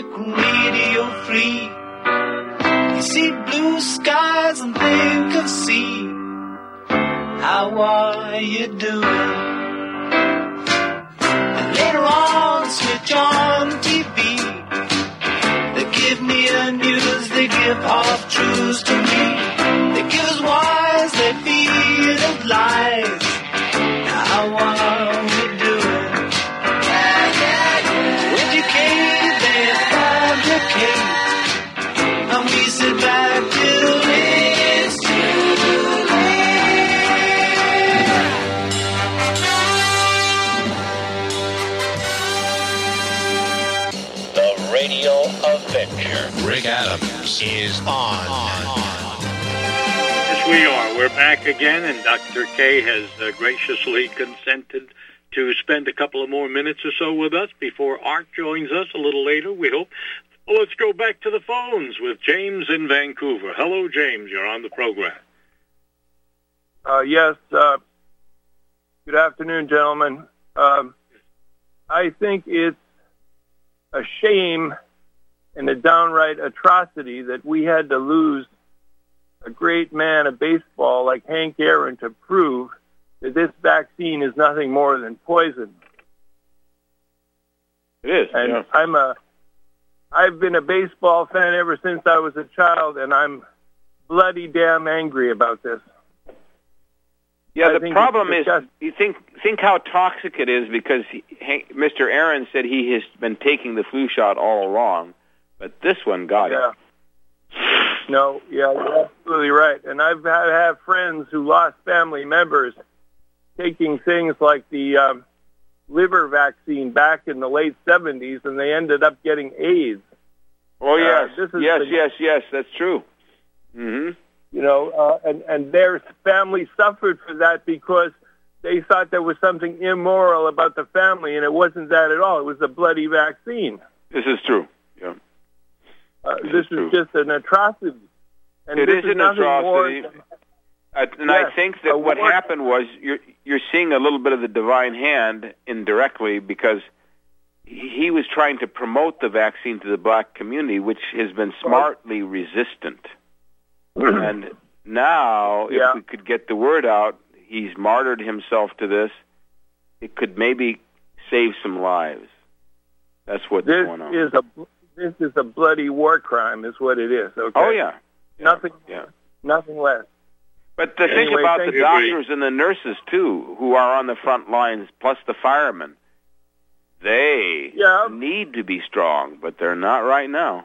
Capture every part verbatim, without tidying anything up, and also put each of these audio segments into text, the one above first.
radio free. You see blue skies and think of sea. How are you doing? And later on, switch on T V. They give me the news, they give half truths to me. They give us wise, they feed us lies. Now how are we doing? Yeah, yeah, yeah. Educate, they fabricate. And we sit back till it's too late. The Radio Adventure. Rick Adams is on. on. Yes, we are. We're back again, and Doctor K has uh, graciously consented to spend a couple of more minutes or so with us before Art joins us a little later, we hope. Well, let's go back to the phones with James in Vancouver. Hello, James. You're on the program. Uh, yes. Uh, good afternoon, gentlemen. Um, I think it's a shame and a downright atrocity that we had to lose a great man of baseball like Hank Aaron to prove that this vaccine is nothing more than poison. It is. And yeah. I'm a... I've been a baseball fan ever since I was a child, and I'm bloody damn angry about this. Yeah, the problem is, you think think how toxic it is, because he, Mister Aaron said he has been taking the flu shot all along, but this one got yeah. it. No, yeah, you're absolutely right. And I've had have friends who lost family members taking things like the um, liver vaccine back in the late seventies, and they ended up getting AIDS. Oh, yes, uh, this is yes, the, yes, yes, that's true. Mm-hmm. You know, uh, and, and their family suffered for that because they thought there was something immoral about the family, and it wasn't that at all. It was a bloody vaccine. This is true, yeah. Uh, this, this is, is just an atrocity. And it this is, is an atrocity. Than, uh, and yes, I think that what war. happened was you're, you're seeing a little bit of the divine hand indirectly, because he was trying to promote the vaccine to the black community, which has been smartly resistant. And now, if yeah. we could get the word out, he's martyred himself to this, it could maybe save some lives. That's what's this going on. Is a, this is a bloody war crime, is what it is. Okay? Oh, yeah. yeah. Nothing, yeah. nothing less. But to anyway, think about the you. doctors and the nurses, too, who are on the front lines, plus the firemen. They yeah. need to be strong, but they're not right now.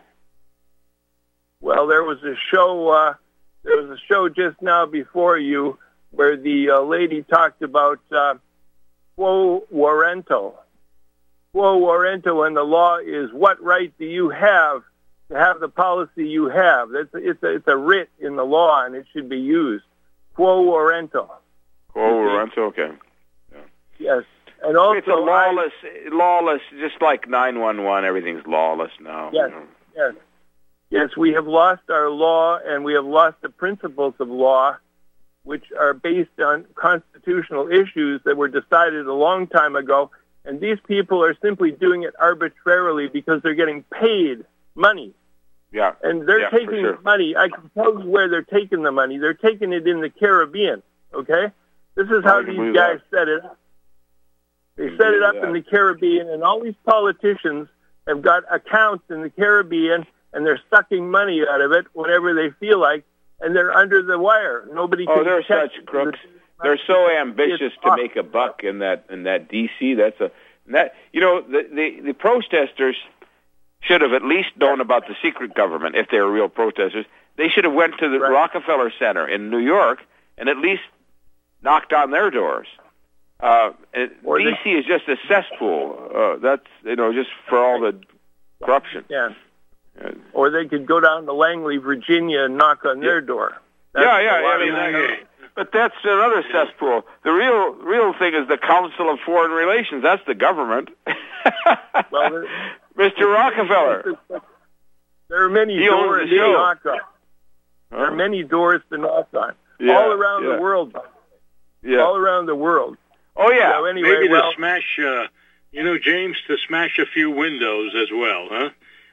Well, there was a show. Uh, there was a show just now before you where the uh, lady talked about uh, quo warranto. Quo warranto, and the law is what right do you have to have the policy you have? It's a, it's a, it's a writ in the law, and it should be used. Quo warranto. Quo warranto, okay. Yeah. Yes. And also, it's a lawless, I, lawless, just like nine one one, everything's lawless now. Yes, you know. yes. Yes, we have lost our law, and we have lost the principles of law, which are based on constitutional issues that were decided a long time ago. And these people are simply doing it arbitrarily because they're getting paid money. Yeah. And they're yeah, taking sure. the money. I can tell you where they're taking the money. They're taking it in the Caribbean, okay? This is how these guys that. set it up. They set it up in the Caribbean, and all these politicians have got accounts in the Caribbean, and they're sucking money out of it whenever they feel like, and they're under the wire. Nobody oh, can they're check such crooks. They're so ambitious to make a buck in that in that D C. That's a that you know the, the the protesters should have at least known about the secret government if they were real protesters. They should have went to the right. Rockefeller Center in New York and at least knocked on their doors. Uh, D C is just a cesspool. Uh, that's you know just for all the corruption. Yeah. Or they could go down to Langley, Virginia, and knock on yeah. their door. That's yeah, yeah. I mean, I, but that's another cesspool. The real, real thing is the Council of Foreign Relations. That's the government. well, Mister Rockefeller. There are many he doors to knock on. Huh? There are many doors to knock on. Yeah, all around yeah. the world. Yeah. All around the world. Oh yeah. So anyway, Maybe well, to smash, uh, you know, James, to smash a few windows as well, huh?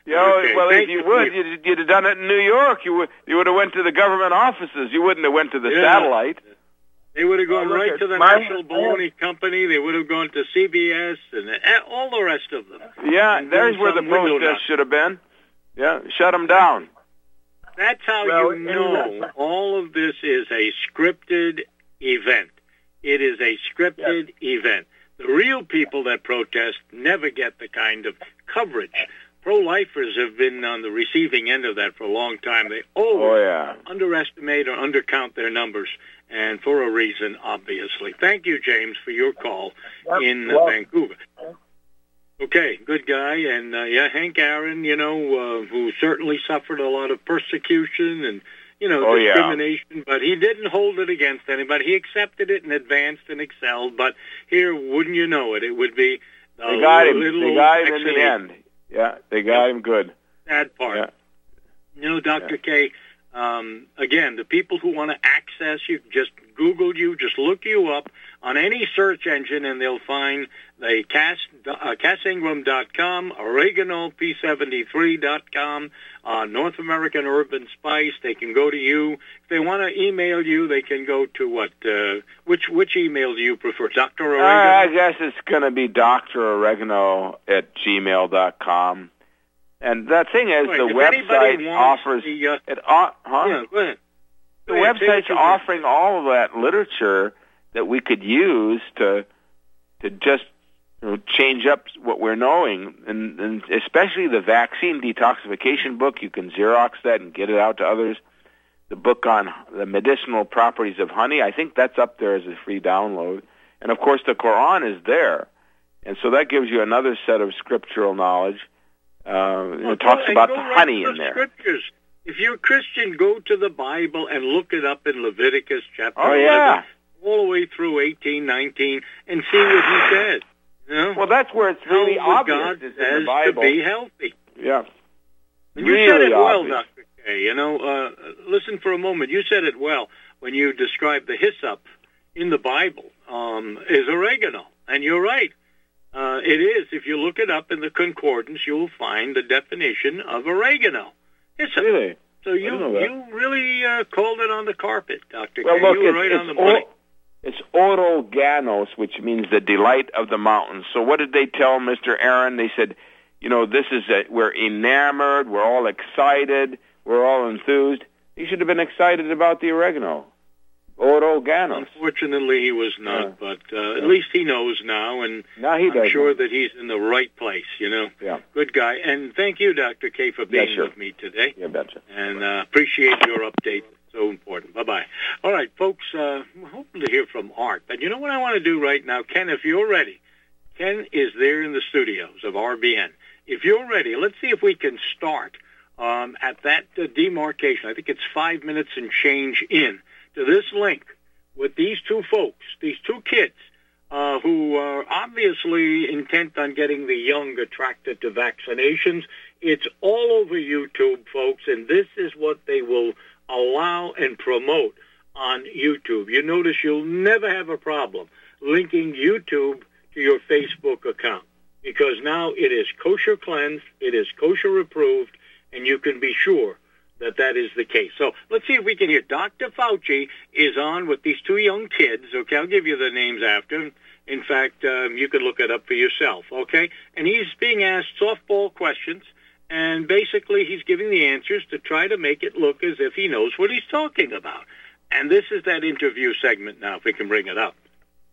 You know, Okay, well, if thank you you. would, you'd, you'd have done it in New York. You would you would have went to the government offices. You wouldn't have went to the Yeah. satellite. They would have gone Oh, look right at to the my- National Bologna Company. They would have gone to C B S and uh, all the rest of them. Yeah, And there's done where the some window protest knocking. should have been. Yeah, shut them down. That's how Well, you know all of this is a scripted event. It is a scripted event. The real people that protest never get the kind of coverage. Pro-lifers have been on the receiving end of that for a long time. They always Oh, yeah. underestimate or undercount their numbers, and for a reason, obviously. Thank you, James, for your call Yep, in uh, well- Vancouver. Okay, good guy. And, uh, yeah, Hank Aaron, you know, uh, who certainly suffered a lot of persecution and, you know, Oh, yeah. discrimination, but he didn't hold it against anybody. He accepted it and advanced and excelled. But here, wouldn't you know it, it would be the They got him. little They got him in the accident. end. Yeah, they got him good. Sad part. Yeah. You know, Doctor K, um, again, the people who want to access you, just Google you, just look you up on any search engine, and they'll find the Cass, uh, Cass Ingram dot com, Oregano P seventy-three dot com, uh, North American Urban Spice. They can go to you. If they want to email you, they can go to what? Uh, which which email do you prefer, Doctor Uh, I Oregano? guess it's going to be Doctor Oregano at gmail dot com. And the thing is, Right, the if website anybody wants offers the, uh, it. Uh, huh? yeah, go ahead. The Go ahead, say what website's you want. offering all of that literature that we could use to to just you know, change up what we're knowing, and, and especially the vaccine detoxification book. You can Xerox that and get it out to others. The book on the medicinal properties of honey, I think that's up there as a free download. And of course, the Quran is there, and so that gives you another set of scriptural knowledge. Uh, you know, Well, it talks go- about and the go right honey to in the there. Scriptures. If you're a Christian, go to the Bible and look it up in Leviticus chapter Oh, eleven, yeah. all the way through eighteen, nineteen, and see what he says. You know? Well, that's where it's How really what obvious. God is in says the Bible. to be healthy. Yeah. And you Really said it well, obvious. Doctor K. You know, uh, listen for a moment. You said it well when you described the hyssop in the Bible um, is oregano, and you're right. Uh, it is. If you look it up in the concordance, you'll find the definition of oregano. Hyssop. Really? So you know that. you really uh, called it on the carpet, Doctor Well, K. look, You were it's, right it's, on the money. o- it's oroganos, which means the delight of the mountains. So what did they tell Mister Aaron? They said, you know, this is a, we're enamored, we're all excited, we're all enthused. He should have been excited about the oregano. Oroganos. Unfortunately, he was not, Yeah. but uh, at least he knows now, and Now he I'm does. sure know. that he's in the right place, you know. Yeah. Good guy. And thank you, Doctor K, for being sure. with me today. Yeah, betcha. And uh, appreciate your update. So important. Bye-bye. All right, folks, uh, I'm hoping to hear from Art. But you know what I want to do right now? Ken, if you're ready. Ken is there in the studios of R B N. If you're ready, let's see if we can start um, at that uh, demarcation. I think it's five minutes and change in to this link with these two folks, these two kids, uh, who are obviously intent on getting the young attracted to vaccinations. It's all over YouTube, folks, and this is what they will allow and promote on YouTube. You notice you'll never have a problem linking YouTube to your Facebook account because now it is kosher cleansed, it is kosher approved, and you can be sure that that is the case. So let's see if we can hear. Doctor Fauci is on with these two young kids, okay? I'll give you the names after. In fact, um, you can look it up for yourself, okay? And he's being asked softball questions, and basically he's giving the answers to try to make it look as if he knows what he's talking about. And this is that interview segment now, if we can bring it up.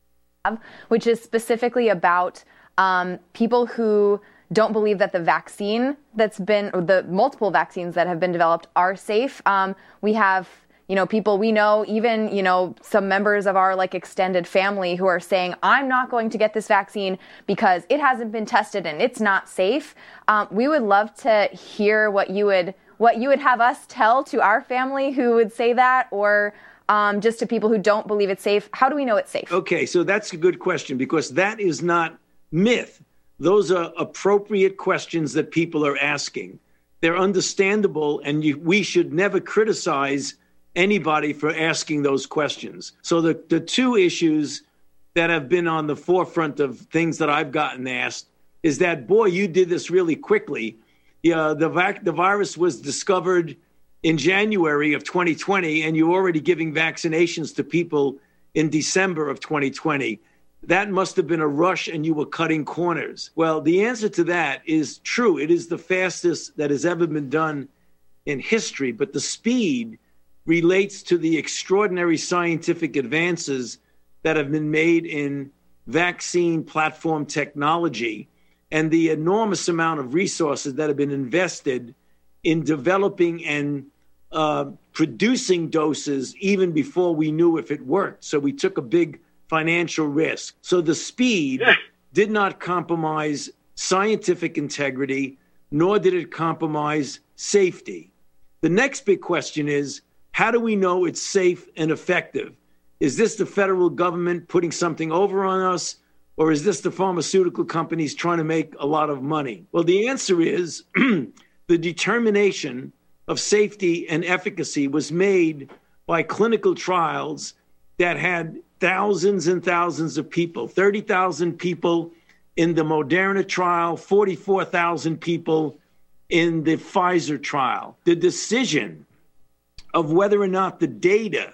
Which is specifically about um, people who don't believe that the vaccine that's been, or the multiple vaccines that have been developed are safe. Um, we have, you know, people we know, even, you know, some members of our like extended family who are saying, I'm not going to get this vaccine because it hasn't been tested and it's not safe. Um, we would love to hear what you would, what you would have us tell to our family who would say that, or um, just to people who don't believe it's safe. How do we know it's safe? Okay, so that's a good question because that is not myth. Those are appropriate questions that people are asking. They're understandable, and you, we should never criticize anybody for asking those questions. So the, the two issues that have been on the forefront of things that I've gotten asked is that, boy, you did this really quickly. Yeah, the vac- the virus was discovered in January of twenty twenty, and you're already giving vaccinations to people in December of twenty twenty. That must have been a rush, and you were cutting corners. Well, the answer to that is true. It is the fastest that has ever been done in history, but the speed relates to the extraordinary scientific advances that have been made in vaccine platform technology and the enormous amount of resources that have been invested in developing and uh, producing doses even before we knew if it worked. So we took a big financial risk. So the speed did not compromise scientific integrity, nor did it compromise safety. The next big question is, how do we know it's safe and effective? Is this the federal government putting something over on us, or is this the pharmaceutical companies trying to make a lot of money? Well, the answer is the determination of safety and efficacy was made by clinical trials that had thousands and thousands of people, thirty thousand people in the Moderna trial, forty-four thousand people in the Pfizer trial. The decision of whether or not the data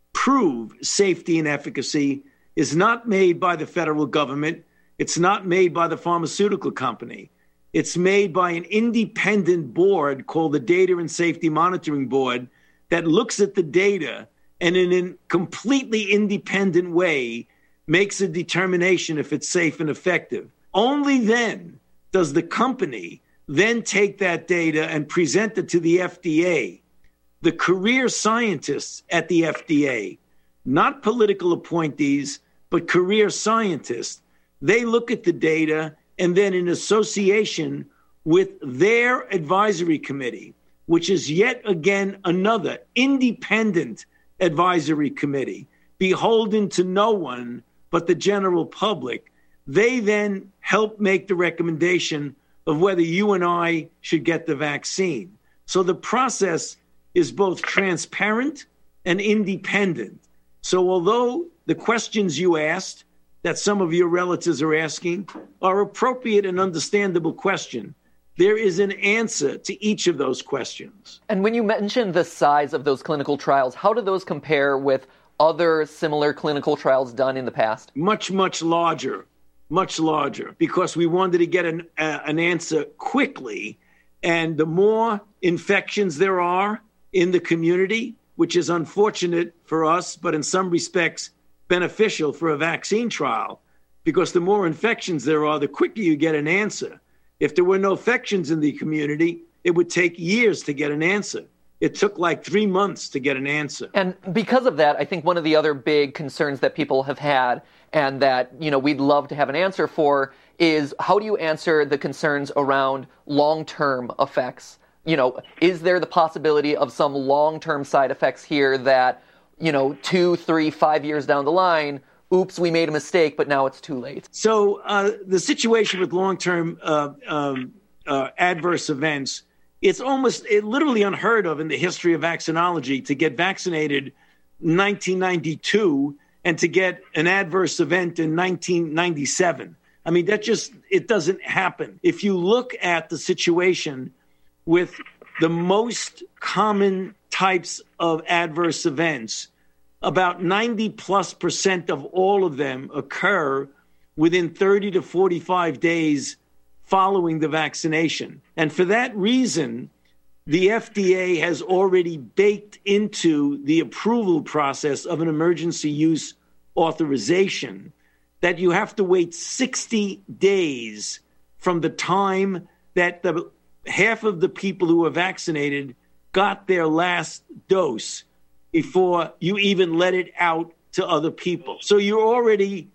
prove safety and efficacy is not made by the federal government. It's not made by the pharmaceutical company. It's made by an independent board called the Data and Safety Monitoring Board that looks at the data and in a completely independent way makes a determination if it's safe and effective. Only then does the company then take that data and present it to the F D A. The career scientists at the F D A, not political appointees, but career scientists, they look at the data and then in association with their advisory committee, which is yet again another independent advisory committee, beholden to no one but the general public, they then help make the recommendation of whether you and I should get the vaccine. So the process is both transparent and independent. So although the questions you asked, that some of your relatives are asking, are appropriate and understandable question, there is an answer to each of those questions. And when you mentioned the size of those clinical trials, how do those compare with other similar clinical trials done in the past? Much, much larger, much larger, because we wanted to get an, uh, an answer quickly. And the more infections there are in the community, which is unfortunate for us, but in some respects beneficial for a vaccine trial, because the more infections there are, the quicker you get an answer. If there were no infections in the community, it would take years to get an answer. It took like three months to get an answer. And because of that, I think one of the other big concerns that people have had and that, you know, we'd love to have an answer for is how do you answer the concerns around long-term effects? You know, is there the possibility of some long-term side effects here that, you know, two, three, five years down the line, oops, we made a mistake, but now it's too late? So uh, the situation with long-term uh, um, uh, adverse events, it's almost it literally unheard of in the history of vaccinology to get vaccinated in nineteen ninety-two and to get an adverse event in nineteen ninety-seven. I mean, that just, it doesn't happen. If you look at the situation with the most common types of adverse events, about ninety plus percent of all of them occur within thirty to forty-five days following the vaccination. And for that reason, the F D A has already baked into the approval process of an emergency use authorization that you have to wait sixty days from the time that the half of the people who were vaccinated got their last dose before you even let it out to other people. So you're already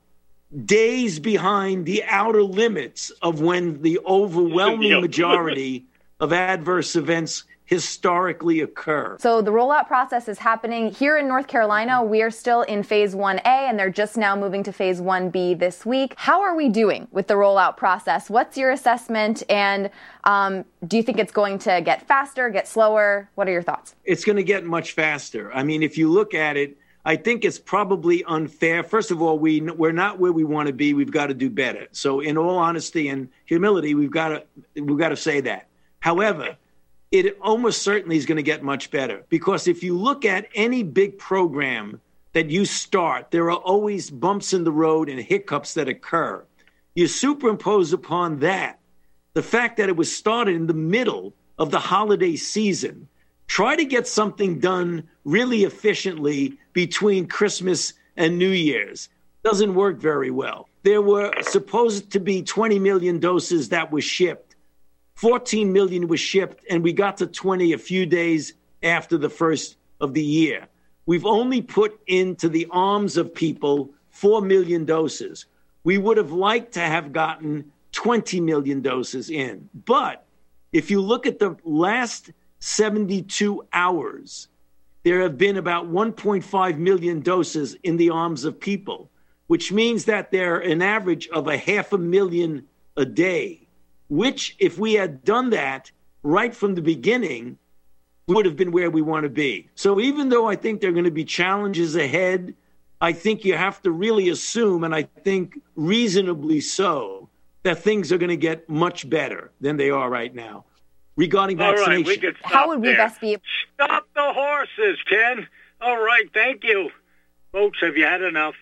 days behind the outer limits of when the overwhelming majority of adverse events historically occur. So the rollout process is happening here in North Carolina. We are still in phase one A, and they're just now moving to phase one B this week. How are we doing with the rollout process? What's your assessment? And um, do you think it's going to get faster, get slower? What are your thoughts? It's going to get much faster. I mean, if you look at it, I think it's probably unfair. First of all, we, we're not where we want to be. We've got to do better. So in all honesty and humility, we've got to, we've got to say that. However, it almost certainly is going to get much better, because if you look at any big program that you start, there are always bumps in the road and hiccups that occur. You superimpose upon that the fact that it was started in the middle of the holiday season. Try to get something done really efficiently between Christmas and New Year's. Doesn't work very well. There were supposed to be twenty million doses that were shipped. fourteen million was shipped, and we got to twenty a few days after the first of the year. We've only put into the arms of people four million doses. We would have liked to have gotten twenty million doses in. But if you look at the last seventy-two hours, there have been about one point five million doses in the arms of people, which means that they're an average of a half a million a day, which, if we had done that right from the beginning, would have been where we want to be. So even though I think there are going to be challenges ahead, I think you have to really assume, and I think reasonably so, that things are going to get much better than they are right now. Regarding vaccination. All right, we can stop How would we there. best be? Stop the horses, Ken. All right, thank you. Folks, have you had enough?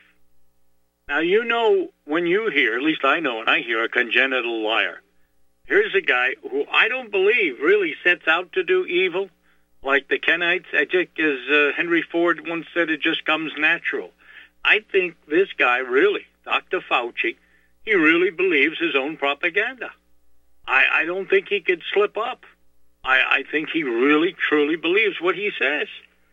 Now, you know when you hear, at least I know when I hear a congenital liar. Here's a guy who I don't believe really sets out to do evil, like the Kenites. I think, as uh, Henry Ford once said, it just comes natural. I think this guy really, Doctor Fauci, he really believes his own propaganda. I, I don't think he could slip up. I, I think he really, truly believes what he says.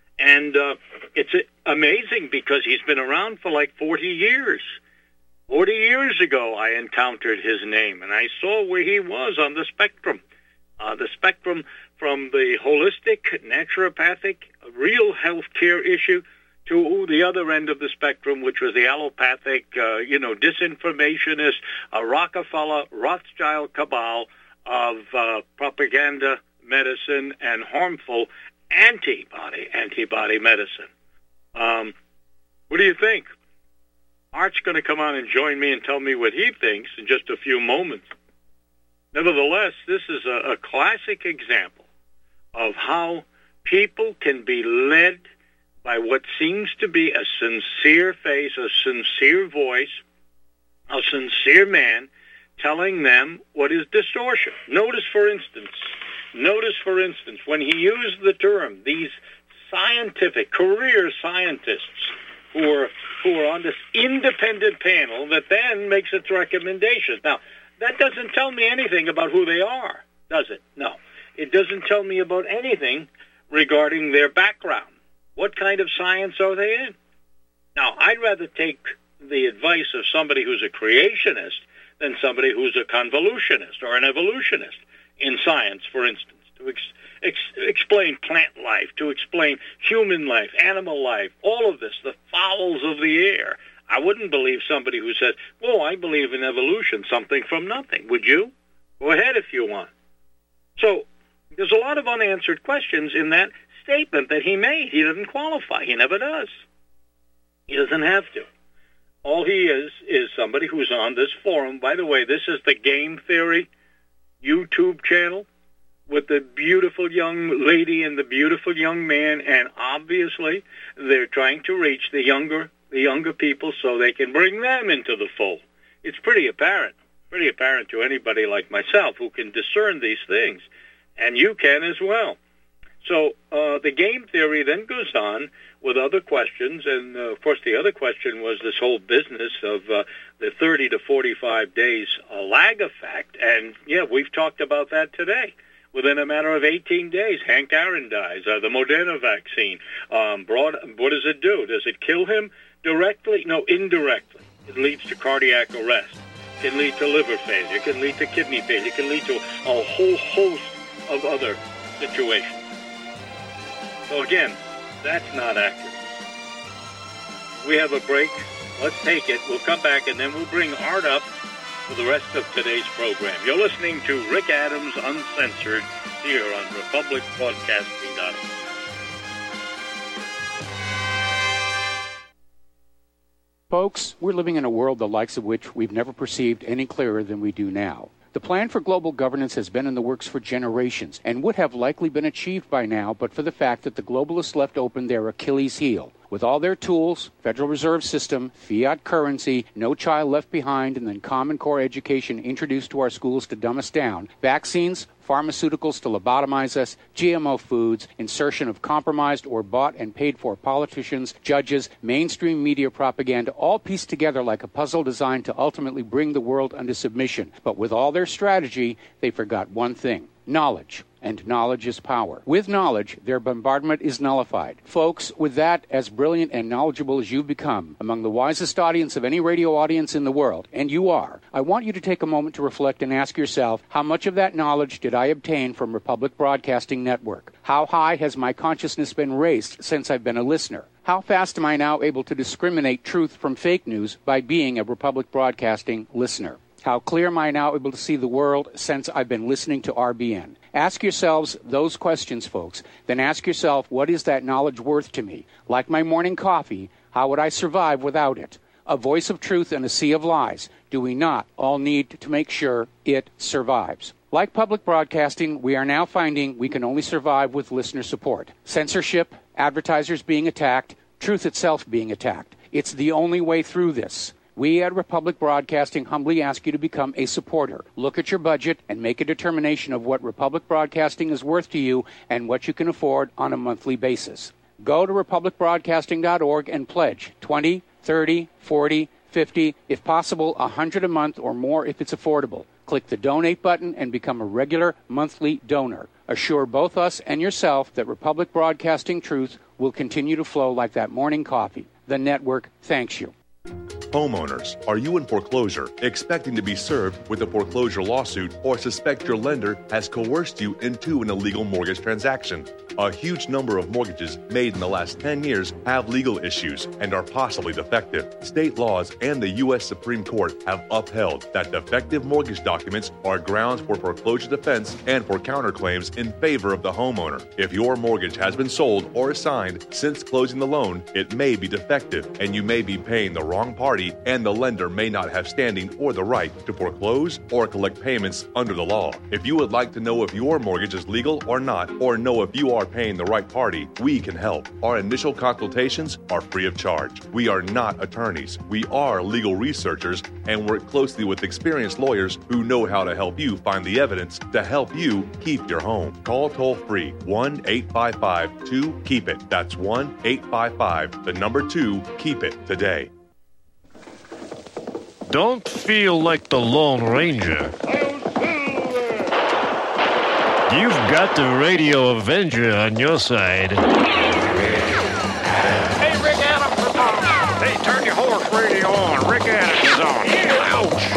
And uh, it's uh, amazing because he's been around for like forty years. forty years ago, I encountered his name, and I saw where he was on the spectrum. Uh, the spectrum from the holistic, naturopathic, real health care issue to the other end of the spectrum, which was the allopathic, uh, you know, disinformationist, a Rockefeller, Rothschild cabal of uh, propaganda, medicine, and harmful antibody, antibody medicine. Um, what do you think? Art's going to come on and join me and tell me what he thinks in just a few moments. Nevertheless, this is a, a classic example of how people can be led by what seems to be a sincere face, a sincere voice, a sincere man telling them what is distortion. Notice, for instance, notice, for instance, when he used the term, these scientific, career scientists who are, who are on this independent panel that then makes its recommendations. Now, that doesn't tell me anything about who they are, does it? No. It doesn't tell me about anything regarding their background. What kind of science are they in? Now, I'd rather take the advice of somebody who's a creationist than somebody who's a convolutionist or an evolutionist in science, for instance, to ex- ex- explain plant life, to explain human life, animal life, all of this, the fowls of the air. I wouldn't believe somebody who says, well, I believe in evolution, something from nothing. Would you? Go ahead if you want. So there's a lot of unanswered questions in that statement that he made. He doesn't qualify. He never does. He doesn't have to. All he is is somebody who's on this forum. By the way, this is the Game Theory YouTube channel with the beautiful young lady and the beautiful young man, and obviously they're trying to reach the younger the younger people so they can bring them into the fold. It's pretty apparent, pretty apparent to anybody like myself who can discern these things, and you can as well. So uh, the Game Theory then goes on with other questions, and uh, of course the other question was this whole business of uh, the thirty to forty-five days uh, lag effect, and yeah, we've talked about that today. Within a matter of eighteen days, Hank Aaron dies. Uh, the Moderna vaccine, um, broad, what does it do? Does it kill him directly? No, indirectly. It leads to cardiac arrest. It can lead to liver failure. It can lead to kidney failure. It can lead to a whole host of other situations. So again, that's not accurate. We have a break. Let's take it. We'll come back, and then we'll bring Art up for the rest of today's program. You're listening to Rick Adams Uncensored here on Republic Broadcasting dot org. Folks, we're living in a world the likes of which we've never perceived any clearer than we do now. The plan for global governance has been in the works for generations and would have likely been achieved by now but for the fact that the globalists left open their Achilles heel. With all their tools, Federal Reserve System, fiat currency, no child left behind, and then Common Core education introduced to our schools to dumb us down, vaccines, pharmaceuticals to lobotomize us, G M O foods, insertion of compromised or bought and paid for politicians, judges, mainstream media propaganda, all pieced together like a puzzle designed to ultimately bring the world under submission. But with all their strategy, they forgot one thing: knowledge. And knowledge is power. With knowledge, their bombardment is nullified. Folks, with that, as brilliant and knowledgeable as you've become, among the wisest audience of any radio audience in the world, and you are, I want you to take a moment to reflect and ask yourself, how much of that knowledge did I obtain from Republic Broadcasting Network? How high has my consciousness been raised since I've been a listener? How fast am I now able to discriminate truth from fake news by being a Republic Broadcasting listener? How clear am I now able to see the world since I've been listening to R B N? Ask yourselves those questions, folks. Then ask yourself, what is that knowledge worth to me? Like my morning coffee, how would I survive without it? A voice of truth in a sea of lies. Do we not all need to make sure it survives? Like public broadcasting, we are now finding we can only survive with listener support. Censorship, advertisers being attacked, truth itself being attacked. It's the only way through this. We at Republic Broadcasting humbly ask you to become a supporter. Look at your budget and make a determination of what Republic Broadcasting is worth to you and what you can afford on a monthly basis. Go to republic broadcasting dot org and pledge twenty, thirty, forty, fifty, if possible one hundred a month or more if it's affordable. Click the donate button and become a regular monthly donor. Assure both us and yourself that Republic Broadcasting truth will continue to flow like that morning coffee. The network thanks you. Homeowners, are you in foreclosure, expecting to be served with a foreclosure lawsuit, or suspect your lender has coerced you into an illegal mortgage transaction? A huge number of mortgages made in the last ten years have legal issues and are possibly defective. State laws and the U S Supreme Court have upheld that defective mortgage documents are grounds for foreclosure defense and for counterclaims in favor of the homeowner. If your mortgage has been sold or assigned since closing the loan, it may be defective and you may be paying the wrong party, and the lender may not have standing or the right to foreclose or collect payments under the law. If you would like to know if your mortgage is legal or not, or know if you are paying the right party, we can help. Our initial consultations are free of charge. We are not attorneys. We are legal researchers and work closely with experienced lawyers who know how to help you find the evidence to help you keep your home. Call toll-free one eight five five two keep it. That's one eight five five, the number two, keep it today. Don't feel like the Lone Ranger. You've got the Radio Avenger on your side. Hey, Rick Adams is on. Hey, turn your horse radio on. Rick Adams is on. Ouch.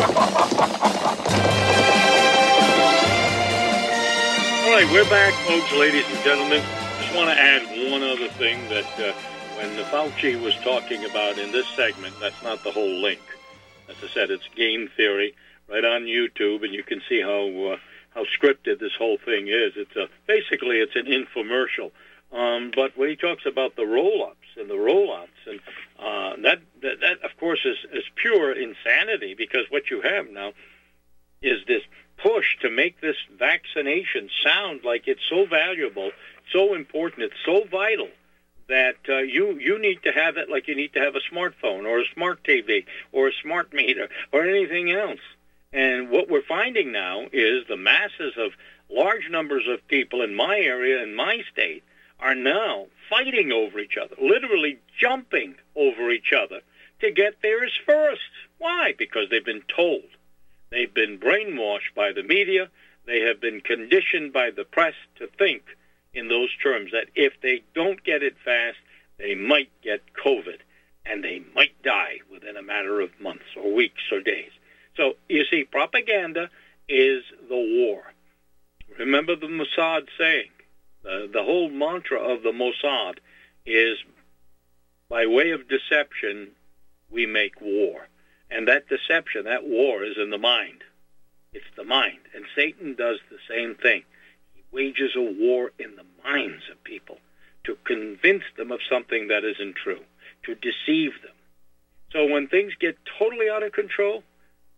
All right, we're back, folks, ladies and gentlemen. Just want to add one other thing that uh, when Fauci was talking about in this segment, that's not the whole link. As I said, it's game theory right on YouTube, and you can see how uh, how scripted this whole thing is. It's a, basically it's an infomercial. Um, but when he talks about the roll-ups and the roll-outs, and uh, that, that that of course is, is pure insanity, because what you have now is this push to make this vaccination sound like it's so valuable, so important, it's so vital, that uh, you you need to have it like you need to have a smartphone or a smart T V or a smart meter or anything else. And what we're finding now is the masses of large numbers of people in my area, in my state, are now fighting over each other, literally jumping over each other to get theirs first. Why? Because they've been told. They've been brainwashed by the media. They have been conditioned by the press to think in those terms, that if they don't get it fast, they might get COVID, and they might die within a matter of months or weeks or days. So, you see, propaganda is the war. Remember the Mossad saying, the, the whole mantra of the Mossad is, by way of deception, we make war. And that deception, that war, is in the mind. It's the mind. And Satan does the same thing. Wages a war in the minds of people to convince them of something that isn't true, to deceive them. So when things get totally out of control,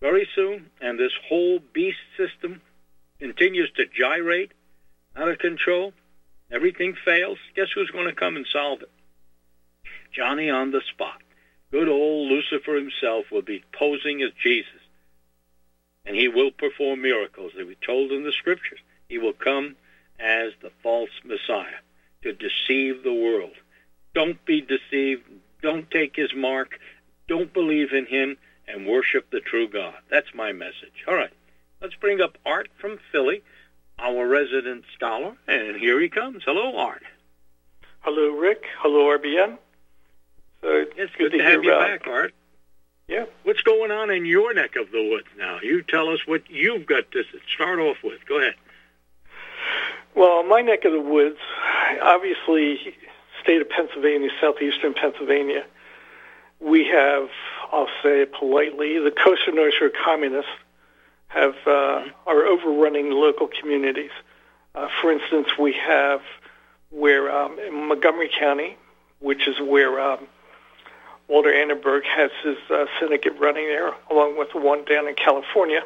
very soon, and this whole beast system continues to gyrate out of control, everything fails, guess who's going to come and solve it? Johnny on the spot. Good old Lucifer himself will be posing as Jesus, and he will perform miracles that we told in the scriptures. He will come as the false Messiah to deceive the world. Don't be deceived. Don't take his mark. Don't believe in him, and worship the true God. That's my message. All right, let's bring up Art from Philly, our resident scholar, and here he comes. Hello, Art. Hello, Rick. Hello, R B N. So it's good, good to, to have you uh, back, Art. Yeah. What's going on in your neck of the woods now? You tell us what you've got to start off with. Go ahead. Well, my neck of the woods, obviously, state of Pennsylvania, southeastern Pennsylvania, we have, I'll say it politely, the Cosa Nostra communists have uh, are overrunning local communities. Uh, for instance, we have where um, in Montgomery County, which is where um, Walter Annenberg has his uh, syndicate running there, along with the one down in California.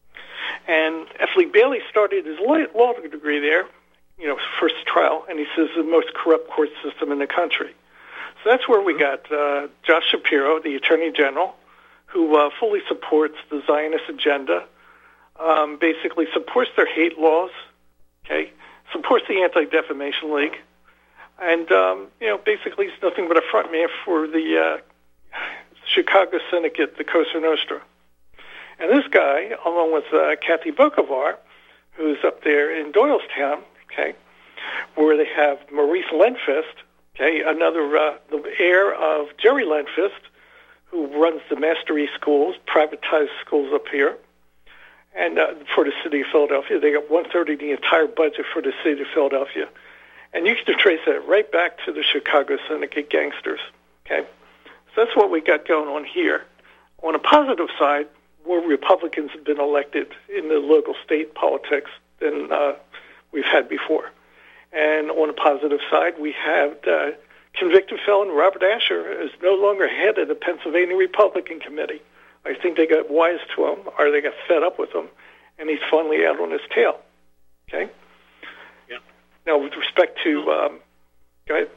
And F. Lee Bailey started his law degree there, you know, first trial, and he says the most corrupt court system in the country. So that's where we got uh, Josh Shapiro, the Attorney General, who uh, fully supports the Zionist agenda, um, basically supports their hate laws, okay, supports the Anti-Defamation League, and, um, you know, basically he's nothing but a front man for the uh, Chicago syndicate, the Cosa Nostra. And this guy, along with uh, Kathy Bokovar, who's up there in Doylestown, okay, where they have Maurice Lenfest, okay, another, uh, the heir of Jerry Lenfest, who runs the Mastery schools, privatized schools up here, and uh, for the city of Philadelphia. They got one-third of the entire budget for the city of Philadelphia. And you can trace that right back to the Chicago Syndicate gangsters, okay? So that's what we got going on here. On a positive side, more Republicans have been elected in the local state politics than uh, we've had before. And on a positive side, we have uh, convicted felon Robert Asher is no longer head of the Pennsylvania Republican Committee. I think they got wise to him, or they got fed up with him, and he's finally out on his tail. Okay? Yeah. Now, with respect to... Um, go ahead.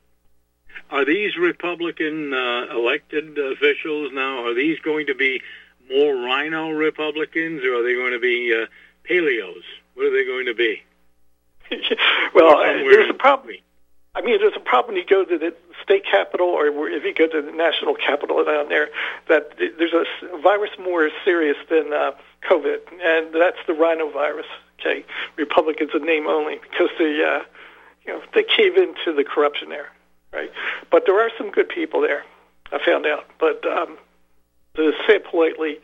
Are these Republican uh, elected officials now, are these going to be more Rhino Republicans, or are they going to be uh, Paleos? What are they going to be? Well, uh, there's a problem. I mean, there's a problem. You go to the state capitol, or if you go to the national capitol down there, that there's a virus more serious than uh, COVID, and that's the rhinovirus. Okay, Republicans in name only, because they, uh, you know, they cave into the corruption there, right? But there are some good people there, I found out. But um, to say it politely,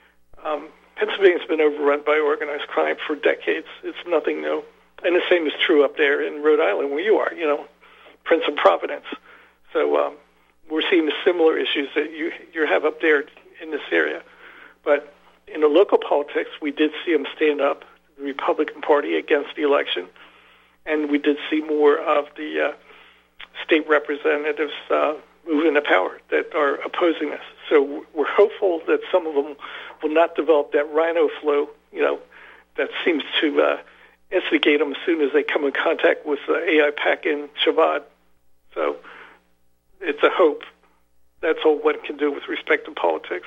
um, Pennsylvania's been overrun by organized crime for decades. It's nothing new. And the same is true up there in Rhode Island, where you are, you know, Prince of Providence. So um, we're seeing the similar issues that you you have up there in this area. But in the local politics, we did see them stand up, the Republican Party, against the election. And we did see more of the uh, state representatives uh, move into power that are opposing this. So we're hopeful that some of them will not develop that rhino flu, you know, that seems to... Uh, instigate them as soon as they come in contact with uh, A I PAC and Shabbat. So it's a hope. That's all one can do with respect to politics.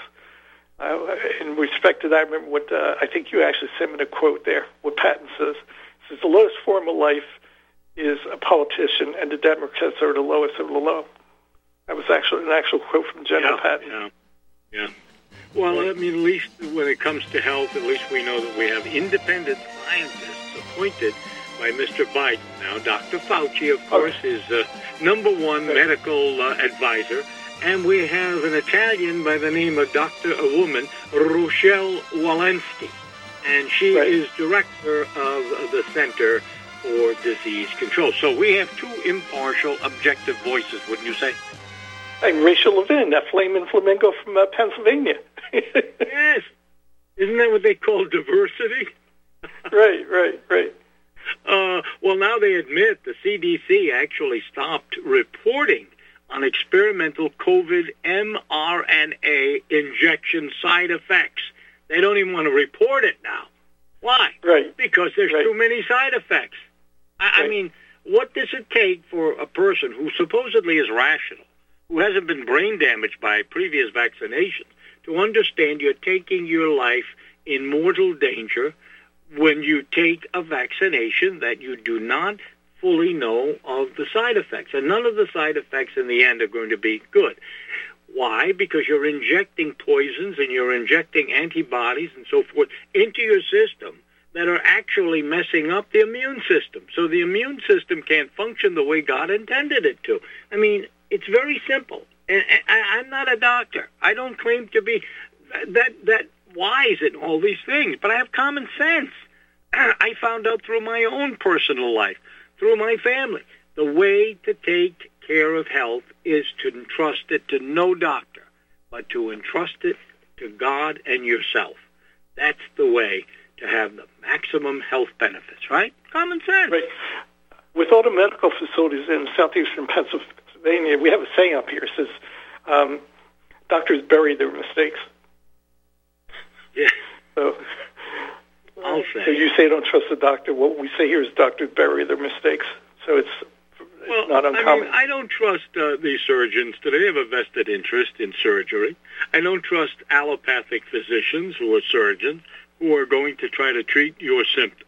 Uh, in respect to that, I remember what uh, I think you actually sent me a quote there, what Patton says. He says, the lowest form of life is a politician, and the Democrats are the lowest of the low. That was actually an actual quote from General yeah, Patton. Yeah, yeah. Well, I mean, at least when it comes to health, at least we know that we have independent scientists appointed by Mister Biden. Now, Doctor Fauci, of course, okay. is uh, number one medical uh, advisor. And we have an Italian by the name of Doctor, a woman, Rochelle Walensky. And she right. is director of the Center for Disease Control. So we have two impartial, objective voices, wouldn't you say? I'm Rachel Levin, that flaming flamingo from uh, Pennsylvania. Yes. Isn't that what they call diversity? Right, right, right. Uh, well, now they admit the C D C actually stopped reporting on experimental COVID mRNA injection side effects. They don't even want to report it now. Why? Right. Because there's right. too many side effects. I, right. I mean, what does it take for a person who supposedly is rational, who hasn't been brain damaged by previous vaccinations, to understand you're taking your life in mortal danger when you take a vaccination that you do not fully know of the side effects? And none of the side effects in the end are going to be good. Why? Because you're injecting poisons and you're injecting antibodies and so forth into your system that are actually messing up the immune system. So the immune system can't function the way God intended it to. I mean, it's very simple. And I, I'm not a doctor. I don't claim to be that that wise in all these things, but I have common sense. I found out through my own personal life, through my family, the way to take care of health is to entrust it to no doctor, but to entrust it to God and yourself. That's the way to have the maximum health benefits, right? Common sense. Right. With all the medical facilities in southeastern Pennsylvania, we have a saying up here. It says, um, doctors bury their mistakes. Yeah. So, I'll say. So you say don't trust the doctor. What we say here is doctors bury their mistakes. So it's, it's well, not uncommon. I mean, I don't trust uh, these surgeons today. They have a vested interest in surgery. I don't trust allopathic physicians who are surgeons who are going to try to treat your symptom.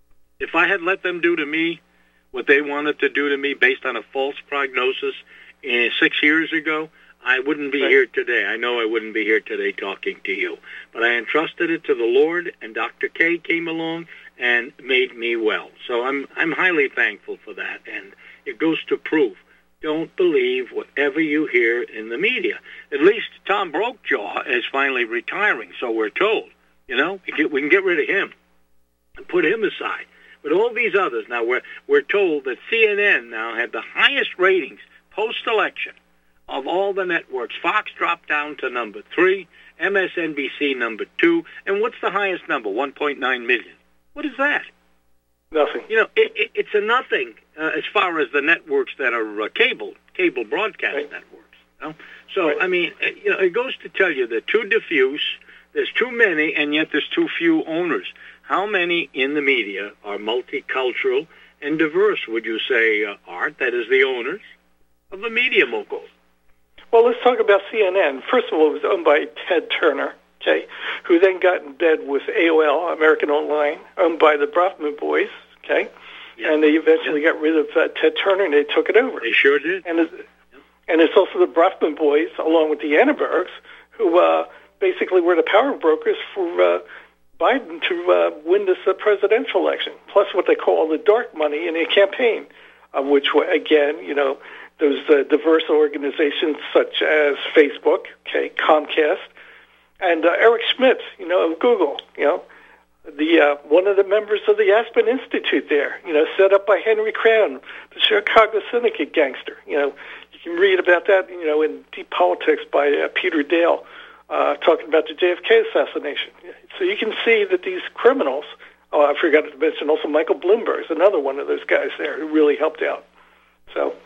If I had let them do to me what they wanted to do to me based on a false prognosis uh, six years ago, I wouldn't be right. here today. I know I wouldn't be here today talking to you. But I entrusted it to the Lord, and Doctor K came along and made me well. So I'm I'm highly thankful for that. And it goes to prove, don't believe whatever you hear in the media. At least Tom Brokejaw is finally retiring, so we're told. You know, we can get rid of him and put him aside. But all these others, now we're, we're told that C N N now had the highest ratings post-election of all the networks. Fox dropped down to number three, M S N B C number two, and what's the highest number? one point nine million. What is that? Nothing. You know, it, it, it's a nothing uh, as far as the networks that are uh, cable, cable broadcast right. networks. You know? So, right. I mean, you know, it goes to tell you they're too diffuse, there's too many, and yet there's too few owners. How many in the media are multicultural and diverse, would you say, uh, Art, that is the owners of the media moguls? Well, let's talk about C N N. First of all, it was owned by Ted Turner, okay, who then got in bed with A O L, American Online, owned by the Brofman boys, okay, yeah. and they eventually yeah. got rid of uh, Ted Turner, and they took it over. They sure did. And it's, yeah. and it's also the Brofman boys, along with the Annenbergs, who uh, basically were the power brokers for uh, Biden to uh, win this uh, presidential election, plus what they call the dark money in the campaign, uh, which, again, you know, those uh, diverse organizations such as Facebook, okay, Comcast, and uh, Eric Schmidt, you know, of Google, you know, the uh, one of the members of the Aspen Institute there, you know, set up by Henry Crown, the Chicago syndicate gangster. You know, you can read about that, you know, in Deep Politics by uh, Peter Dale, uh, talking about the J F K assassination. So you can see that these criminals, oh, I forgot to mention also Michael Bloomberg is another one of those guys there who really helped out. So,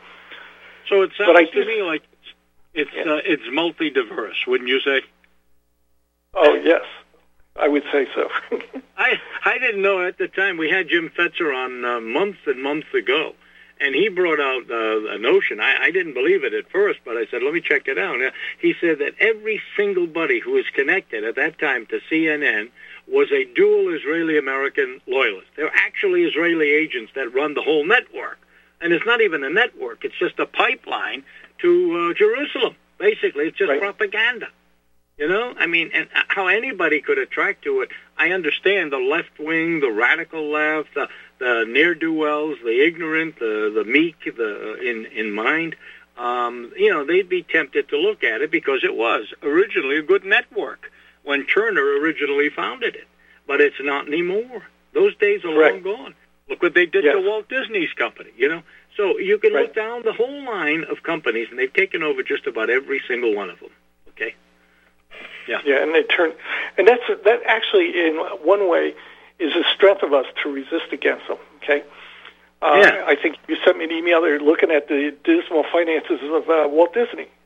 so it sounds just, to me like it's yeah. uh, it's multi-diverse, wouldn't you say? Oh, yes. I would say so. I I didn't know at the time. We had Jim Fetzer on uh, months and months ago, and he brought out uh, a notion. I, I didn't believe it at first, but I said, let me check it out. He said that every single buddy who was connected at that time to C N N was a dual Israeli-American loyalist. They're actually Israeli agents that run the whole network. And it's not even a network. It's just a pipeline to uh, Jerusalem. Basically, it's just right. propaganda. You know, I mean, and how anybody could attract to it, I understand the left wing, the radical left, the, the ne'er-do-wells, the ignorant, the, the meek the in, in mind. Um, you know, they'd be tempted to look at it because it was originally a good network when Turner originally founded it. But it's not anymore. Those days are right. long gone. Look what they did yes. to Walt Disney's company, you know. So you can right. look down the whole line of companies, and they've taken over just about every single one of them, okay? Yeah, yeah, and they turn, and that's that actually in one way is a strength of us to resist against them. Okay, uh, yeah. I think you sent me an email there looking at the dismal finances of uh, Walt Disney.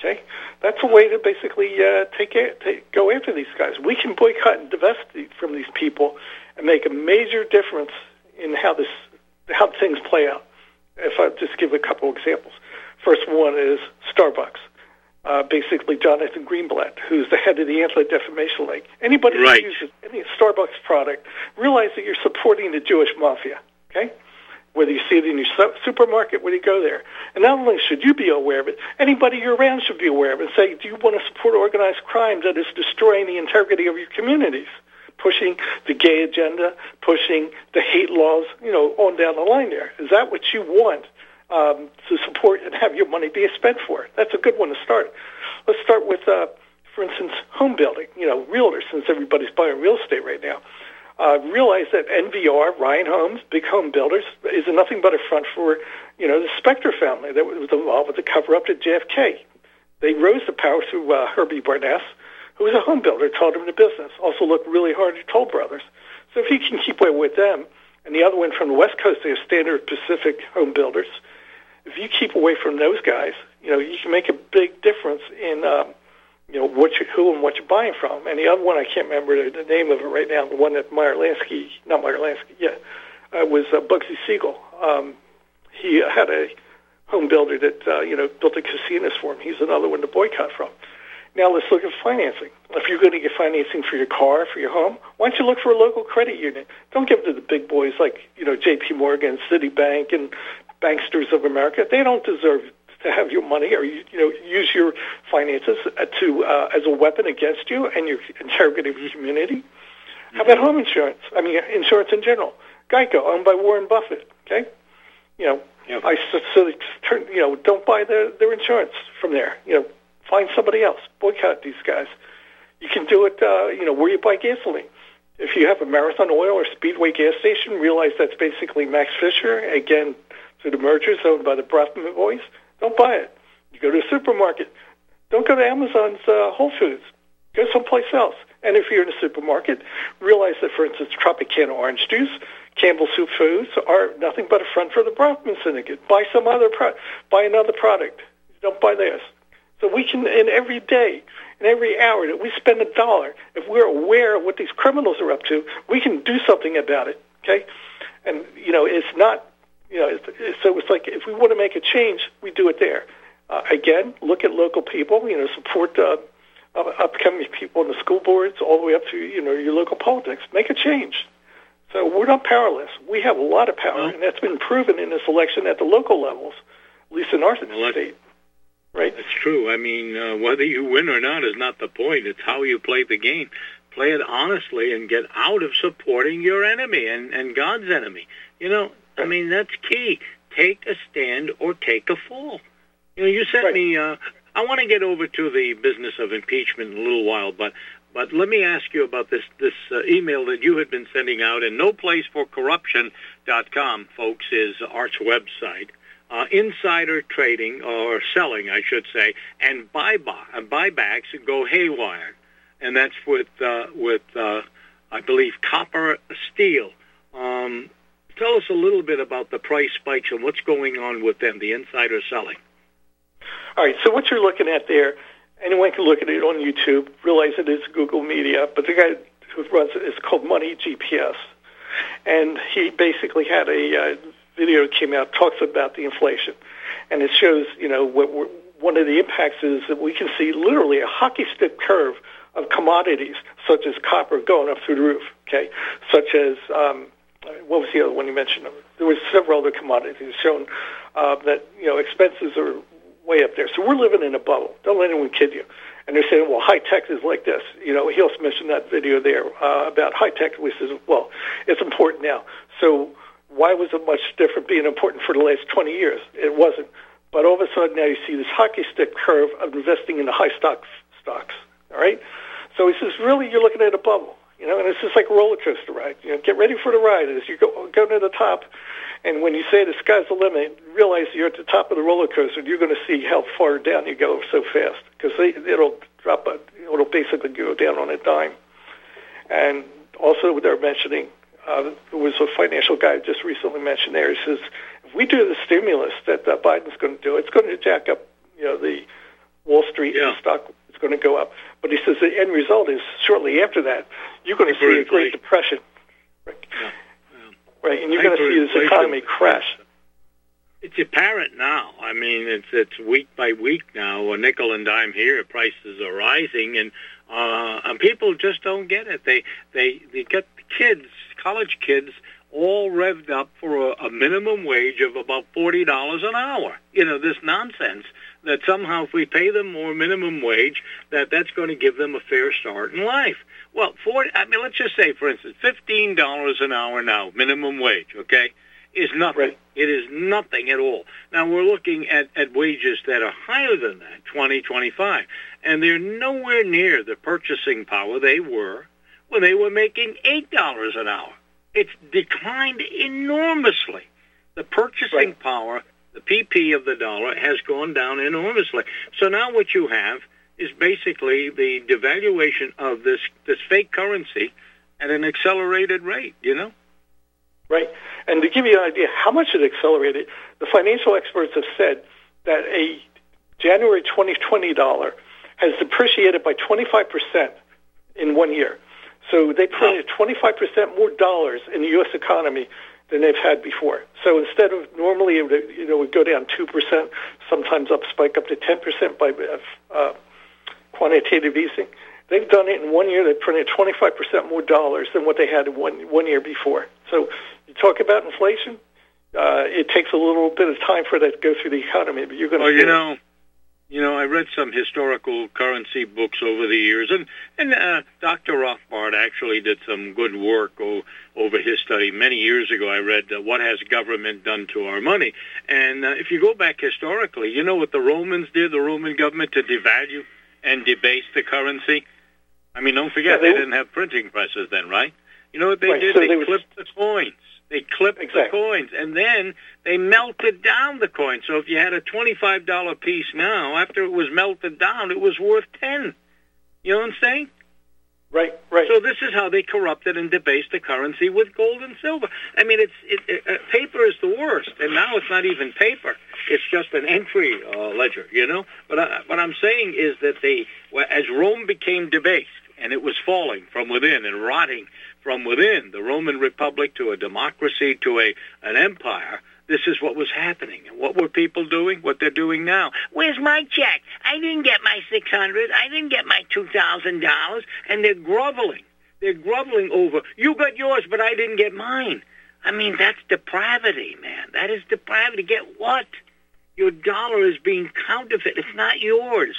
Okay, that's a way to basically uh, take, take go after these guys. We can boycott and divest from these people and make a major difference in how this how things play out. If I just give a couple examples, first one is Starbucks. Uh, basically, Jonathan Greenblatt, who's the head of the Anti-Defamation League. Anybody right. who uses any Starbucks product, realize that you're supporting the Jewish mafia. Okay. Whether you see it in your supermarket, whether you go there. And not only should you be aware of it, anybody you're around should be aware of it and say, do you want to support organized crime that is destroying the integrity of your communities, pushing the gay agenda, pushing the hate laws, you know, on down the line there? Is that what you want um, to support and have your money be spent for? That's a good one to start. Let's start with, uh, for instance, home building, you know, realtors, since everybody's buying real estate right now. Uh, realize that N V R, Ryan Homes, big home builders, is nothing but a front for, you know, the Specter family that was involved with the cover-up to J F K. They rose to power through uh, Herbie Barness, who was a home builder, taught him the business, also looked really hard at Toll Brothers. So if he can keep away with them, and the other one from the West Coast, they have Standard Pacific Home Builders, if you keep away from those guys, you know, you can make a big difference in, um, you know, what you, who and what you're buying from. And the other one, I can't remember the, the name of it right now, the one that Meyer Lansky, not Meyer Lansky, yeah, uh, was uh, Bugsy Siegel. Um, he uh, had a home builder that, uh, you know, built a casinos for him. He's another one to boycott from. Now let's look at financing. If you're going to get financing for your car, for your home, why don't you look for a local credit union? Don't give it to the big boys like, you know, J P Morgan, Citibank, and Banksters of America. They don't deserve to have your money or, you know, use your finances to uh, as a weapon against you and your integrity of your community. Mm-hmm. How about home insurance? I mean, insurance in general. Geico, owned by Warren Buffett. Okay, you know, yep. I so, so turn, you know, don't buy their their insurance from there. You know, find somebody else. Boycott these guys. You can do it. Uh, you know, where you buy gasoline. If you have a Marathon Oil or Speedway gas station, realize that's basically Max Fisher again through the mergers owned by the Brofman boys. Don't buy it. You go to a supermarket. Don't go to Amazon's uh, Whole Foods. Go someplace else. And if you're in a supermarket, realize that, for instance, Tropicana orange juice, Campbell Soup Foods are nothing but a front for the Brofman syndicate. Buy some other pro- buy another product. Don't buy theirs. So we can, in every day, in every hour that we spend a dollar, if we're aware of what these criminals are up to, we can do something about it. Okay, and you know, it's not. You know, so it's like if we want to make a change, we do it there. Uh, again, look at local people. You know, support uh, upcoming people in the school boards, all the way up to you know your local politics. Make a change. So we're not powerless. We have a lot of power, and that's been proven in this election at the local levels, at least in our well, state. Right? That's true. I mean, uh, whether you win or not is not the point. It's how you play the game. Play it honestly and get out of supporting your enemy and, and God's enemy. You know. I mean, that's key. Take a stand or take a fall. You know, you sent right. me, uh, I want to get over to the business of impeachment in a little while, but but let me ask you about this, this uh, email that you had been sending out, and no place for corruption dot com, folks, is Art's website. Uh, insider trading, or selling, I should say, and buy buy, buybacks go haywire. And that's with, uh, with uh, I believe, copper steel. Um Tell us a little bit about the price spikes and what's going on with them, the insider selling. All right, so what you're looking at there, anyone can look at it on YouTube, realize it is Google Media, but the guy who runs it is called Money G P S. And he basically had a uh, video that came out, talks about the inflation. And it shows, you know, what we're, one of the impacts is that we can see literally a hockey stick curve of commodities, such as copper going up through the roof, okay, such as... Um, what was the other one you mentioned? There was several other commodities shown uh, that, you know, expenses are way up there. So we're living in a bubble. Don't let anyone kid you. And they're saying, well, high tech is like this. You know, he also mentioned that video there uh, about high tech, which is, well, it's important now. So why was it much different being important for the last twenty years? It wasn't. But all of a sudden now you see this hockey stick curve of investing in the high stock stocks. All right? So he says, really, you're looking at a bubble. You know, and it's just like a roller coaster ride. You know, get ready for the ride as you go go to the top. And when you say the sky's the limit, realize you're at the top of the roller coaster. You're going to see how far down you go so fast because it'll drop. A, it'll basically go down on a dime. And also, they're mentioning uh, there was a financial guy just recently mentioned there. He says if we do the stimulus that uh, Biden's going to do, it's going to jack up, you know, the Wall Street Yeah. and the stock is going to go up. But he says the end result is shortly after that, you're going to see a Great Depression. Right, yeah. right. and you're going to see this economy crash. It's apparent now. I mean, it's it's week by week now. A nickel and dime here, prices are rising, and uh, and people just don't get it. They they they get kids, college kids, all revved up for a, a minimum wage of about forty dollars an hour. You know, this nonsense that somehow if we pay them more minimum wage, that that's going to give them a fair start in life. Well, forty. I mean, let's just say, for instance, fifteen dollars an hour now, minimum wage. Okay. Is nothing. Right. It is nothing at all. Now, we're looking at, at wages that are higher than that, twenty, twenty-five, and they're nowhere near the purchasing power they were when they were making eight dollars an hour. It's declined enormously. The purchasing right. power, the P P of the dollar, has gone down enormously. So now what you have is basically the devaluation of this, this fake currency at an accelerated rate, you know? Right. And to give you an idea how much it accelerated, the financial experts have said that a January twenty twenty dollar has depreciated by twenty-five percent in one year. So they printed twenty-five percent more dollars in the U S economy than they've had before. So instead of normally, it would, you know, would go down two percent, sometimes up spike up to ten percent by uh, quantitative easing. They've done it in one year. They printed twenty-five percent more dollars than what they had in one, one year before. So you talk about inflation, uh, it takes a little bit of time for that to go through the economy, but you're going to Well, you it. know, you know, I read some historical currency books over the years, and, and uh, Doctor Rothbard actually did some good work o- over his study. Many years ago, I read uh, What Has Government Done to Our Money? And uh, if you go back historically, you know what the Romans did, the Roman government, to devalue and debase the currency? I mean, don't forget, yeah, they, they didn't have printing presses then, right? You know what they right, did? So they, they clipped was... the coins. They clipped exactly. the coins, and then they melted down the coin. So if you had a twenty-five dollar piece now, after it was melted down, it was worth ten. You know what I'm saying? Right, right. So this is how they corrupted and debased the currency with gold and silver. I mean, it's it, it, uh, paper is the worst, and now it's not even paper. It's just an entry uh, ledger, you know? But I, what I'm saying is that they, as Rome became debased, and it was falling from within and rotting from within, the Roman Republic to a democracy to a an empire, this is what was happening. And what were people doing? What they're doing now. Where's my check? I didn't get my six hundred dollars. I didn't get my two thousand dollars. And they're groveling. They're groveling over, you got yours, but I didn't get mine. I mean, that's depravity, man. That is depravity. Get what? Your dollar is being counterfeit. It's not yours.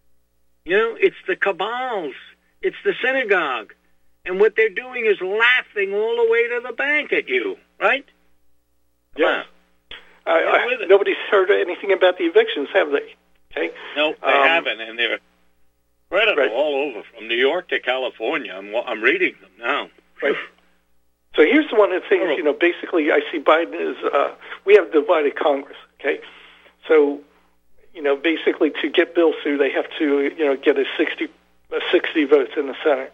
You know, it's the cabals. It's the synagogue. And what they're doing is laughing all the way to the bank at you, right? Yeah. Uh, I, nobody's heard anything about the evictions, have they? Okay. No, they um, haven't, and they're incredible right. all over, from New York to California. I'm, I'm reading them now. Right. So here's one of the things, you know, basically I see Biden is, uh, we have divided Congress, okay? So, you know, basically to get bills through, they have to, you know, get a sixty, a sixty votes in the Senate.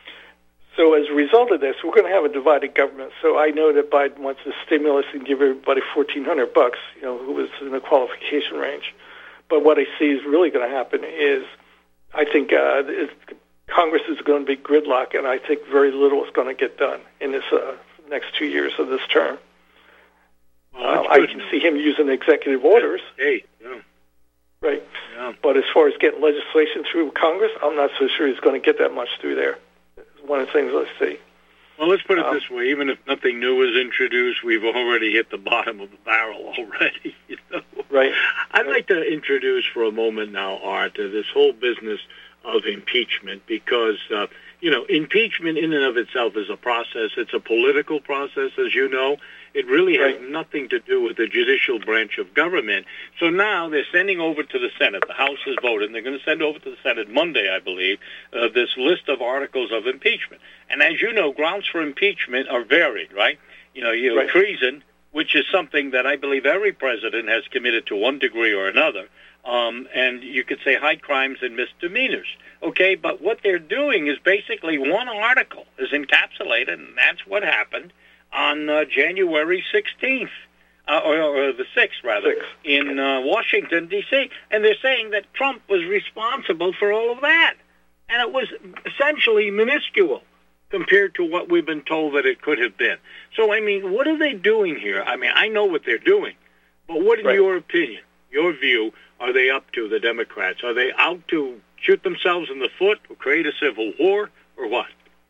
So as a result of this, we're going to have a divided government. So I know that Biden wants a stimulus and give everybody fourteen hundred bucks, you know, who was in the qualification range. But what I see is really going to happen is, I think uh, Congress is going to be gridlock, and I think very little is going to get done in this uh, next two years of this term. Well, uh, I can see him using executive orders. Hey, yeah. Right. Yeah. But as far as getting legislation through Congress, I'm not so sure he's going to get that much through there. One of the things I see. Well, let's put it um, this way. Even if nothing new is introduced, we've already hit the bottom of the barrel already. You know? Right. I'd right. like to introduce for a moment now, Art, uh, this whole business of impeachment, because, uh, you know, impeachment in and of itself is a process. It's a political process, as you know. It really has right. nothing to do with the judicial branch of government. So now they're sending over to the Senate. The House has voted, and they're going to send over to the Senate Monday, I believe, uh, this list of articles of impeachment. And as you know, grounds for impeachment are varied, right? You know, you have right. treason, which is something that I believe every president has committed to one degree or another. Um, and you could say high crimes and misdemeanors. Okay, but what they're doing is basically one article is encapsulated, and that's what happened on uh, January sixteenth. uh, or, or the sixth, rather, Six. in uh, Washington, D C, and they're saying that Trump was responsible for all of that. And it was essentially minuscule compared to what we've been told that it could have been. So, I mean, what are they doing here? I mean, I know what they're doing, but what, in Right. your opinion, your view, are they up to, the Democrats? Are they out to shoot themselves in the foot or create a civil war, or what?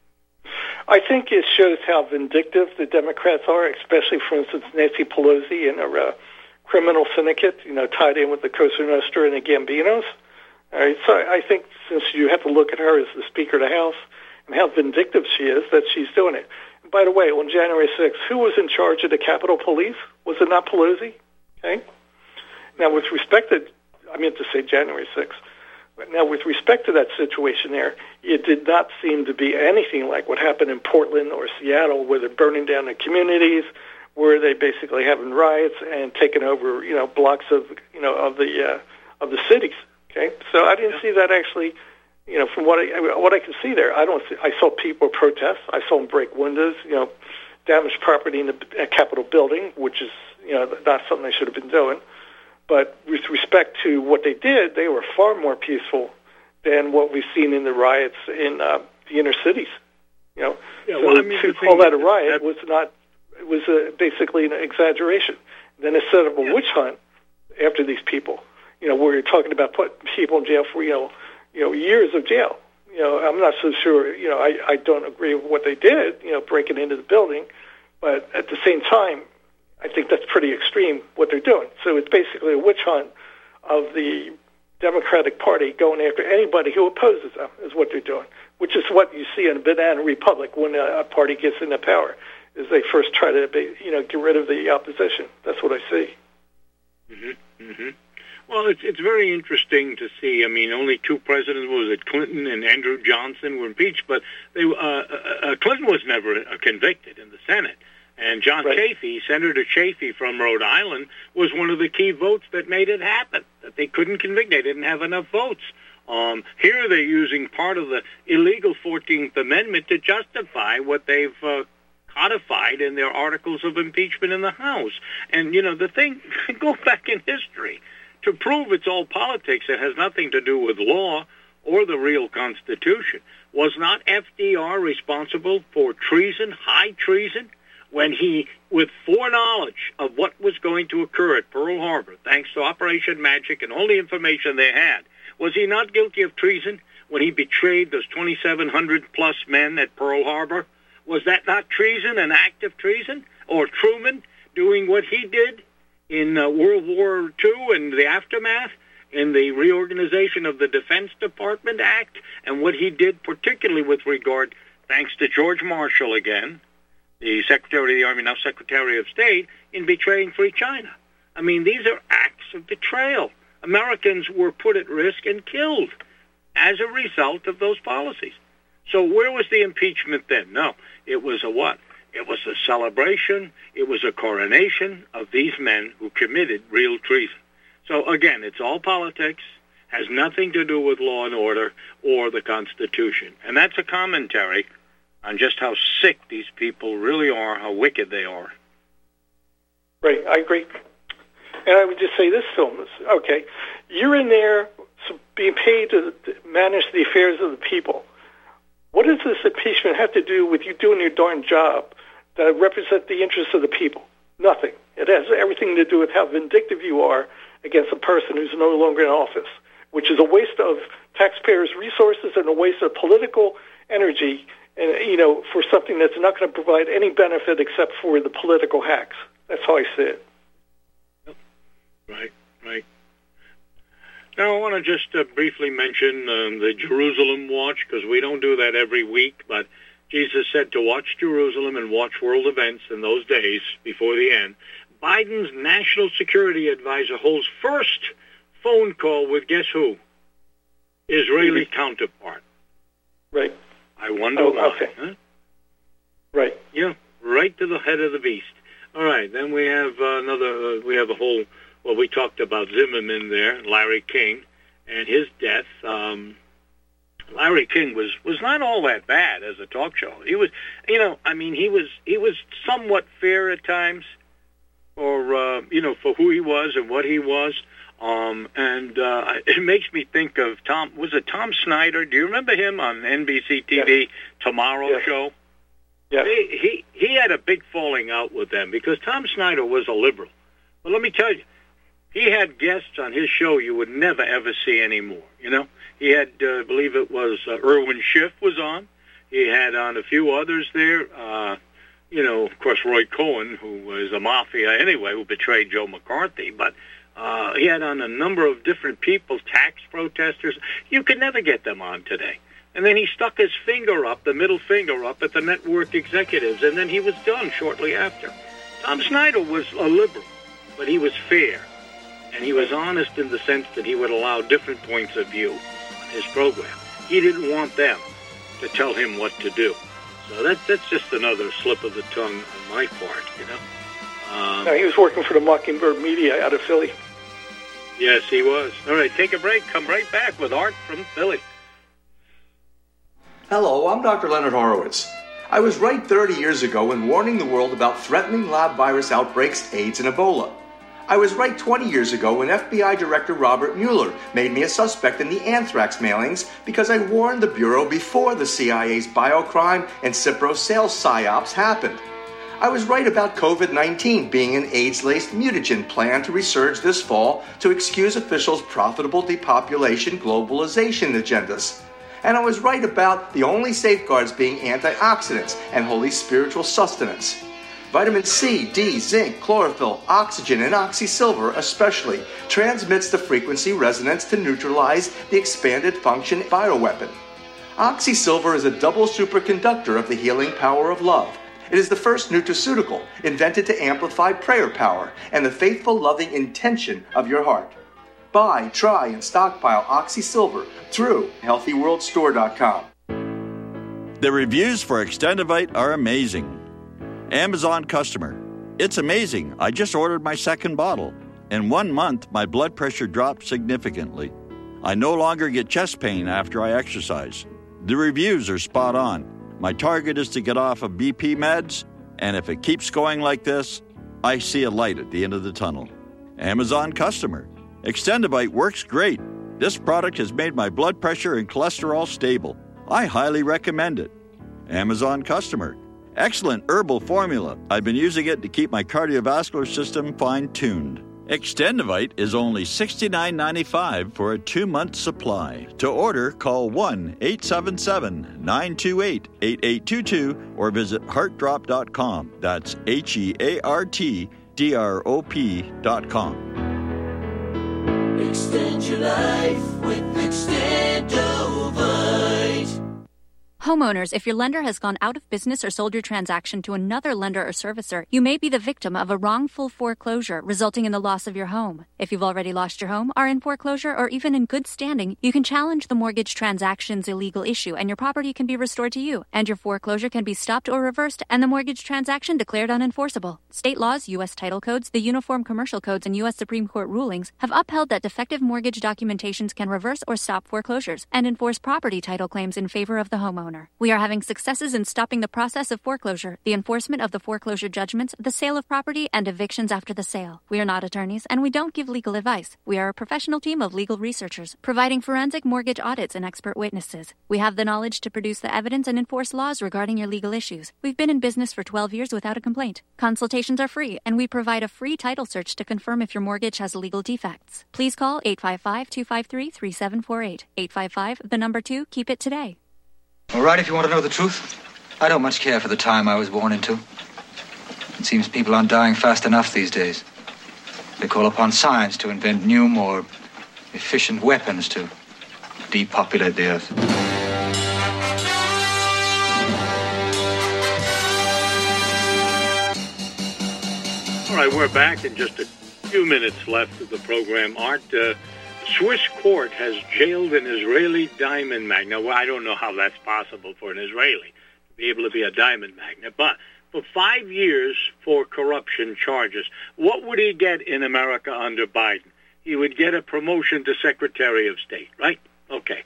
I think it shows how vindictive the Democrats are, especially, for instance, Nancy Pelosi and her uh, criminal syndicate, you know, tied in with the Cosa Nostra and the Gambinos. All right, so I think since you have to look at her as the Speaker of the House and how vindictive she is, that she's doing it. And by the way, on January sixth, who was in charge of the Capitol Police? Was it not Pelosi? Okay. Now, with respect to, I meant to say January sixth. Now, with respect to that situation there, it did not seem to be anything like what happened in Portland or Seattle, where they're burning down the communities, where they basically having riots and taking over, you know, blocks of, you know, of the uh, of the cities. Okay, so I didn't see that actually, you know, from what I what I could see there. I don't. See, I saw people protest. I saw them break windows. You know, damage property in the uh, Capitol building, which is, you know, not something they should have been doing. But with respect to what they did, they were far more peaceful than what we've seen in the riots in uh, the inner cities. You know, Yeah, so well, I mean, to the call thing that a is riot that- was not. It was uh, basically an exaggeration. Then they set up a witch hunt after these people. You know, where you're talking about putting people in jail for, you know, you know, years of jail. You know, I'm not so sure. You know, I, I don't agree with what they did. You know, breaking into the building, but at the same time, I think that's pretty extreme what they're doing. So it's basically a witch hunt of the Democratic Party going after anybody who opposes them, is what they're doing, which is what you see in a banana republic when a, a party gets into power, is they first try to, be, you know, get rid of the opposition. That's what I see. Mm-hmm. Mm-hmm. Well, it's it's very interesting to see. I mean, only two presidents, was it Clinton and Andrew Johnson, were impeached, but they uh, uh, Clinton was never uh, convicted in the Senate. And John Right. Chafee, Senator Chafee from Rhode Island, was one of the key votes that made it happen, that they couldn't convict. They didn't have enough votes. Um, here they're using part of the illegal fourteenth Amendment to justify what they've uh, codified in their articles of impeachment in the House. And, you know, the thing, go back in history. To prove it's all politics, it has nothing to do with law or the real Constitution. Was not F D R responsible for treason, high treason, when he, with foreknowledge of what was going to occur at Pearl Harbor, thanks to Operation Magic and all the information they had, was he not guilty of treason when he betrayed those twenty-seven hundred plus men at Pearl Harbor? Was that not treason, an act of treason? Or Truman doing what he did in uh, World War Two and the aftermath, in the reorganization of the Defense Department Act, and what he did particularly with regard, thanks to George Marshall again, the Secretary of the Army, now Secretary of State, in betraying Free China. I mean, these are acts of betrayal. Americans were put at risk and killed as a result of those policies. So where was the impeachment then? No, it was a what? It was a celebration. It was a coronation of these men who committed real treason. So again, it's all politics, has nothing to do with law and order or the Constitution. And that's a commentary on just how sick these people really are, how wicked they are. Right, I agree. And I would just say this, Phil, okay, you're in there being paid to manage the affairs of the people. What does this impeachment have to do with you doing your darn job that represent the interests of the people? Nothing. It has everything to do with how vindictive you are against a person who's no longer in office, which is a waste of taxpayers' resources and a waste of political energy, and you know, for something that's not going to provide any benefit except for the political hacks. That's how I see it. Right, right. Now, I want to just uh, briefly mention um, the Jerusalem Watch, because we don't do that every week, but Jesus said to watch Jerusalem and watch world events in those days before the end. Biden's national security advisor holds first phone call with guess who? Israeli mm-hmm. counterpart. Right. I wonder oh, why. Okay. Huh? Right. Yeah, right to the head of the beast. All right, then we have uh, another, uh, we have a whole, well, we talked about Zimmerman there, Larry King, and his death. Um, Larry King was, was not all that bad as a talk show. He was, you know, I mean, he was he was somewhat fair at times, for uh, you know for who he was and what he was. Um, and uh, it makes me think of Tom. Was it Tom Snyder? Do you remember him on N B C T V yes. Tomorrow yes. Show? Yeah. He, he he had a big falling out with them because Tom Snyder was a liberal. But let me tell you, he had guests on his show you would never ever see anymore. You know, he had, uh, I believe it was uh, Irwin Schiff was on. He had on a few others there. Uh, you know, of course, Roy Cohn, who was a mafia anyway, who betrayed Joe McCarthy, but. Uh, he had on a number of different people, tax protesters. You could never get them on today. And then he stuck his finger up, the middle finger up, at the network executives, and then he was done shortly after. Tom Snyder was a liberal, but he was fair. And he was honest in the sense that he would allow different points of view on his program. He didn't want them to tell him what to do. So that, that's just another slip of the tongue on my part, you know. Um, no, he was working for the Mockingbird Media out of Philly. Yes, he was. All right, take a break. Come right back with Art from Philly. Hello, I'm Doctor Leonard Horowitz. I was right thirty years ago in warning the world about threatening lab virus outbreaks, AIDS, and Ebola. I was right twenty years ago when F B I Director Robert Mueller made me a suspect in the anthrax mailings because I warned the Bureau before the C I A's biocrime and Cipro sales psyops happened. I was right about COVID nineteen being an AIDS-laced mutagen plan to resurge this fall to excuse officials' profitable depopulation globalization agendas. And I was right about the only safeguards being antioxidants and holy spiritual sustenance. Vitamin C, D, zinc, chlorophyll, oxygen, and oxysilver especially transmits the frequency resonance to neutralize the expanded function bioweapon. Oxysilver is a double superconductor of the healing power of love. It is the first nutraceutical invented to amplify prayer power and the faithful, loving intention of your heart. Buy, try, and stockpile Oxysilver through healthy world store dot com. The reviews for Extendivite are amazing. Amazon customer. It's amazing. I just ordered my second bottle. In one month, my blood pressure dropped significantly. I no longer get chest pain after I exercise. The reviews are spot on. My target is to get off of B P meds, and if it keeps going like this, I see a light at the end of the tunnel. Amazon customer. Extendivite works great. This product has made my blood pressure and cholesterol stable. I highly recommend it. Amazon customer. Excellent herbal formula. I've been using it to keep my cardiovascular system fine-tuned. Extendivite is only sixty-nine ninety-five for a two-month supply. To order, call one eight seven seven, nine two eight, eight eight two two or visit heart drop dot com. That's H E A R T D R O P dot com. Extend your life with Extendovite. Homeowners, if your lender has gone out of business or sold your transaction to another lender or servicer, you may be the victim of a wrongful foreclosure resulting in the loss of your home. If you've already lost your home, are in foreclosure, or even in good standing, you can challenge the mortgage transaction's illegal issue and your property can be restored to you, and your foreclosure can be stopped or reversed and the mortgage transaction declared unenforceable. State laws, U S title codes, the Uniform Commercial Codes, and U S Supreme Court rulings have upheld that defective mortgage documentations can reverse or stop foreclosures and enforce property title claims in favor of the homeowner. We are having successes in stopping the process of foreclosure, the enforcement of the foreclosure judgments, the sale of property, and evictions after the sale. We are not attorneys, and we don't give legal advice. We are a professional team of legal researchers, providing forensic mortgage audits and expert witnesses. We have the knowledge to produce the evidence and enforce laws regarding your legal issues. We've been in business for twelve years without a complaint. Consultations are free, and we provide a free title search to confirm if your mortgage has legal defects. Please call eight five five, two five three, three seven four eight. eight five five, the number two, keep it today. All right, if you want to know the truth, I don't much care for the time I was born into. It seems people aren't dying fast enough these days. They call upon science to invent new, more efficient weapons to depopulate the earth. All right, we're back in just a few minutes left of the program. Art, uh, Swiss court has jailed an Israeli diamond magnate. Well, I don't know how that's possible for an Israeli to be able to be a diamond magnate, but for five years for corruption charges. What would he get in America under Biden? He would get a promotion to Secretary of State, right? Okay.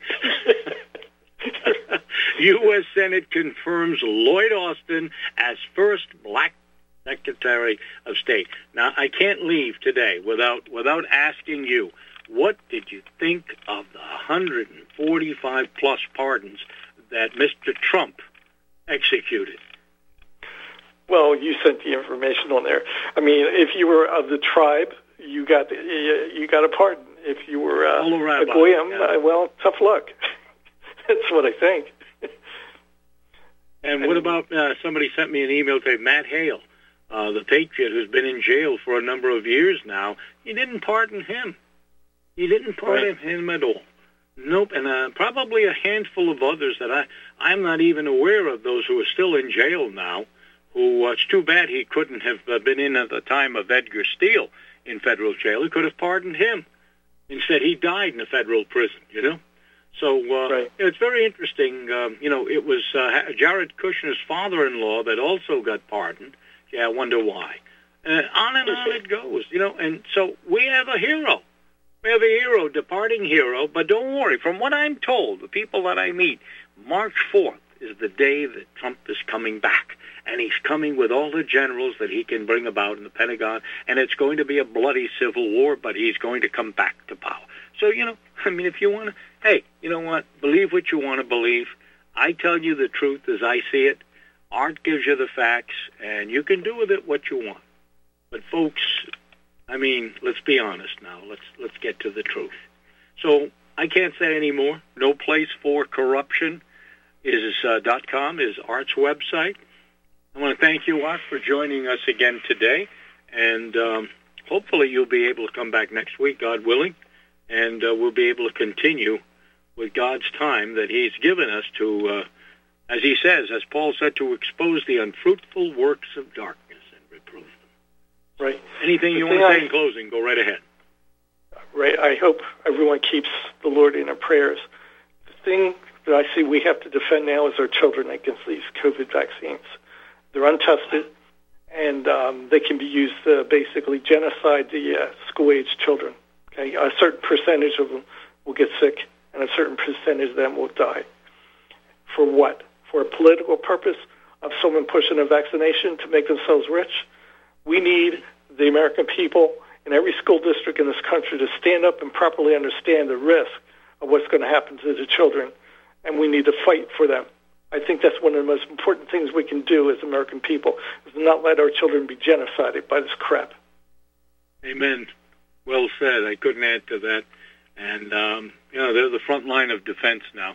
U S Senate confirms Lloyd Austin as first black Secretary of State. Now, I can't leave today without without asking you, what did you think of the one hundred forty-five plus pardons that Mister Trump executed? Well, you sent the information on there. I mean, if you were of the tribe, you got you got a pardon. If you were uh, a goyim, yeah. uh, well, tough luck. That's what I think. And what about uh, somebody sent me an email to Matt Hale, uh, the Patriot, who's been in jail for a number of years now. He didn't pardon him. He didn't pardon right. him at all. Nope, and uh, probably a handful of others that I, I'm not even aware of, those who are still in jail now, who, uh, it's too bad he couldn't have uh, been in at the time of Edgar Steele in federal jail. He could have pardoned him. Instead, he died in a federal prison, you know? So uh, right. it's very interesting. Um, you know, it was uh, Jared Kushner's father-in-law that also got pardoned. Yeah, I wonder why. Uh, on and on it goes, you know. And so we have a hero. We have a hero, departing hero. But don't worry. From what I'm told, the people that I meet, March fourth is the day that Trump is coming back. And he's coming with all the generals that he can bring about in the Pentagon. And it's going to be a bloody civil war, but he's going to come back to power. So, you know, I mean, if you want to, hey, you know what? Believe what you want to believe. I tell you the truth as I see it. Art gives you the facts, and you can do with it what you want. But, folks, I mean, let's be honest now. Let's let's get to the truth. So I can't say any more. No place for corruption is uh, .com is Art's website. I want to thank you, Art, for joining us again today. And um, hopefully you'll be able to come back next week, God willing. And uh, we'll be able to continue with God's time that he's given us to, uh, as he says, as Paul said, to expose the unfruitful works of darkness and reprove them. Right. Anything the you want to say I, in closing, go right ahead. Right. I hope everyone keeps the Lord in their prayers. The thing that I see we have to defend now is our children against these COVID vaccines. They're untested, and um, they can be used to basically genocide the uh, school-age children. Okay, a certain percentage of them will get sick, and a certain percentage of them will die. For what? For a political purpose of someone pushing a vaccination to make themselves rich? We need the American people in every school district in this country to stand up and properly understand the risk of what's going to happen to the children, and we need to fight for them. I think that's one of the most important things we can do as American people, is not let our children be genocided by this crap. Amen. Well said. I couldn't add to that. And, um, you know, they're the front line of defense now.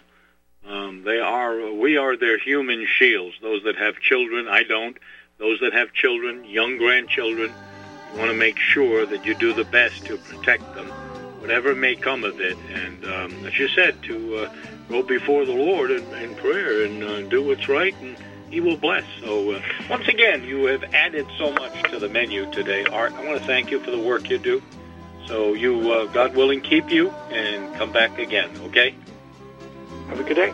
Um, they are, we are their human shields. Those that have children, I don't. Those that have children, young grandchildren, you want to make sure that you do the best to protect them, whatever may come of it. And, um, as you said, to uh, go before the Lord in, in prayer and uh, do what's right, and he will bless. So, uh, once again, you have added so much to the menu today, Art. I want to thank you for the work you do. So you, uh, God willing, keep you and come back again, okay? Have a good day.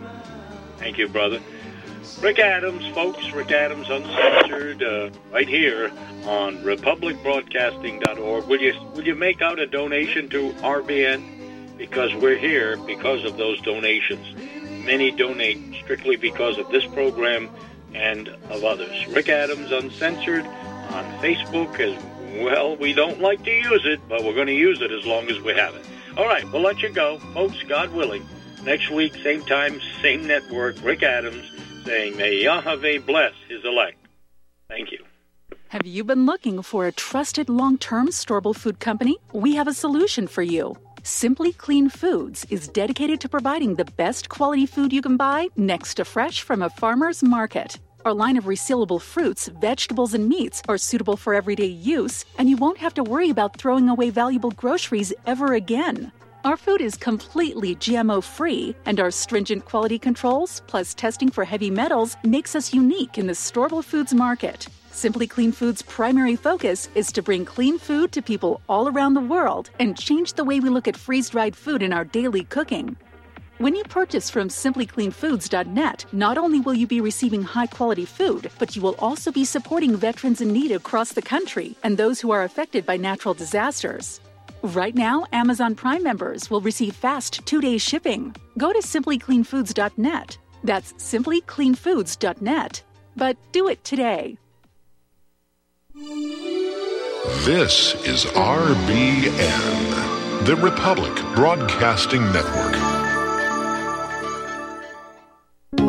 Thank you, brother. Rick Adams, folks, Rick Adams Uncensored, uh, right here on republic broadcasting dot org. Will you, will you make out a donation to R B N? Because we're here because of those donations. Many donate strictly because of this program and of others. Rick Adams Uncensored on Facebook as well. We don't like to use it, but we're going to use it as long as we have it. All right, we'll let you go. Folks, God willing, next week, same time, same network, Rick Adams saying, may Yahweh bless his elect. Thank you. Have you been looking for a trusted long-term storable food company? We have a solution for you. Simply Clean Foods is dedicated to providing the best quality food you can buy next to fresh from a farmer's market. Our line of resealable fruits, vegetables, and meats are suitable for everyday use, and you won't have to worry about throwing away valuable groceries ever again. Our food is completely G M O-free, and our stringent quality controls, plus testing for heavy metals, makes us unique in the storable foods market. Simply Clean Foods' primary focus is to bring clean food to people all around the world and change the way we look at freeze-dried food in our daily cooking. When you purchase from simply clean foods dot net, not only will you be receiving high-quality food, but you will also be supporting veterans in need across the country and those who are affected by natural disasters. Right now, Amazon Prime members will receive fast two-day shipping. Go to simply clean foods dot net. That's simply clean foods dot net. But do it today. This is R B N, the Republic Broadcasting Network.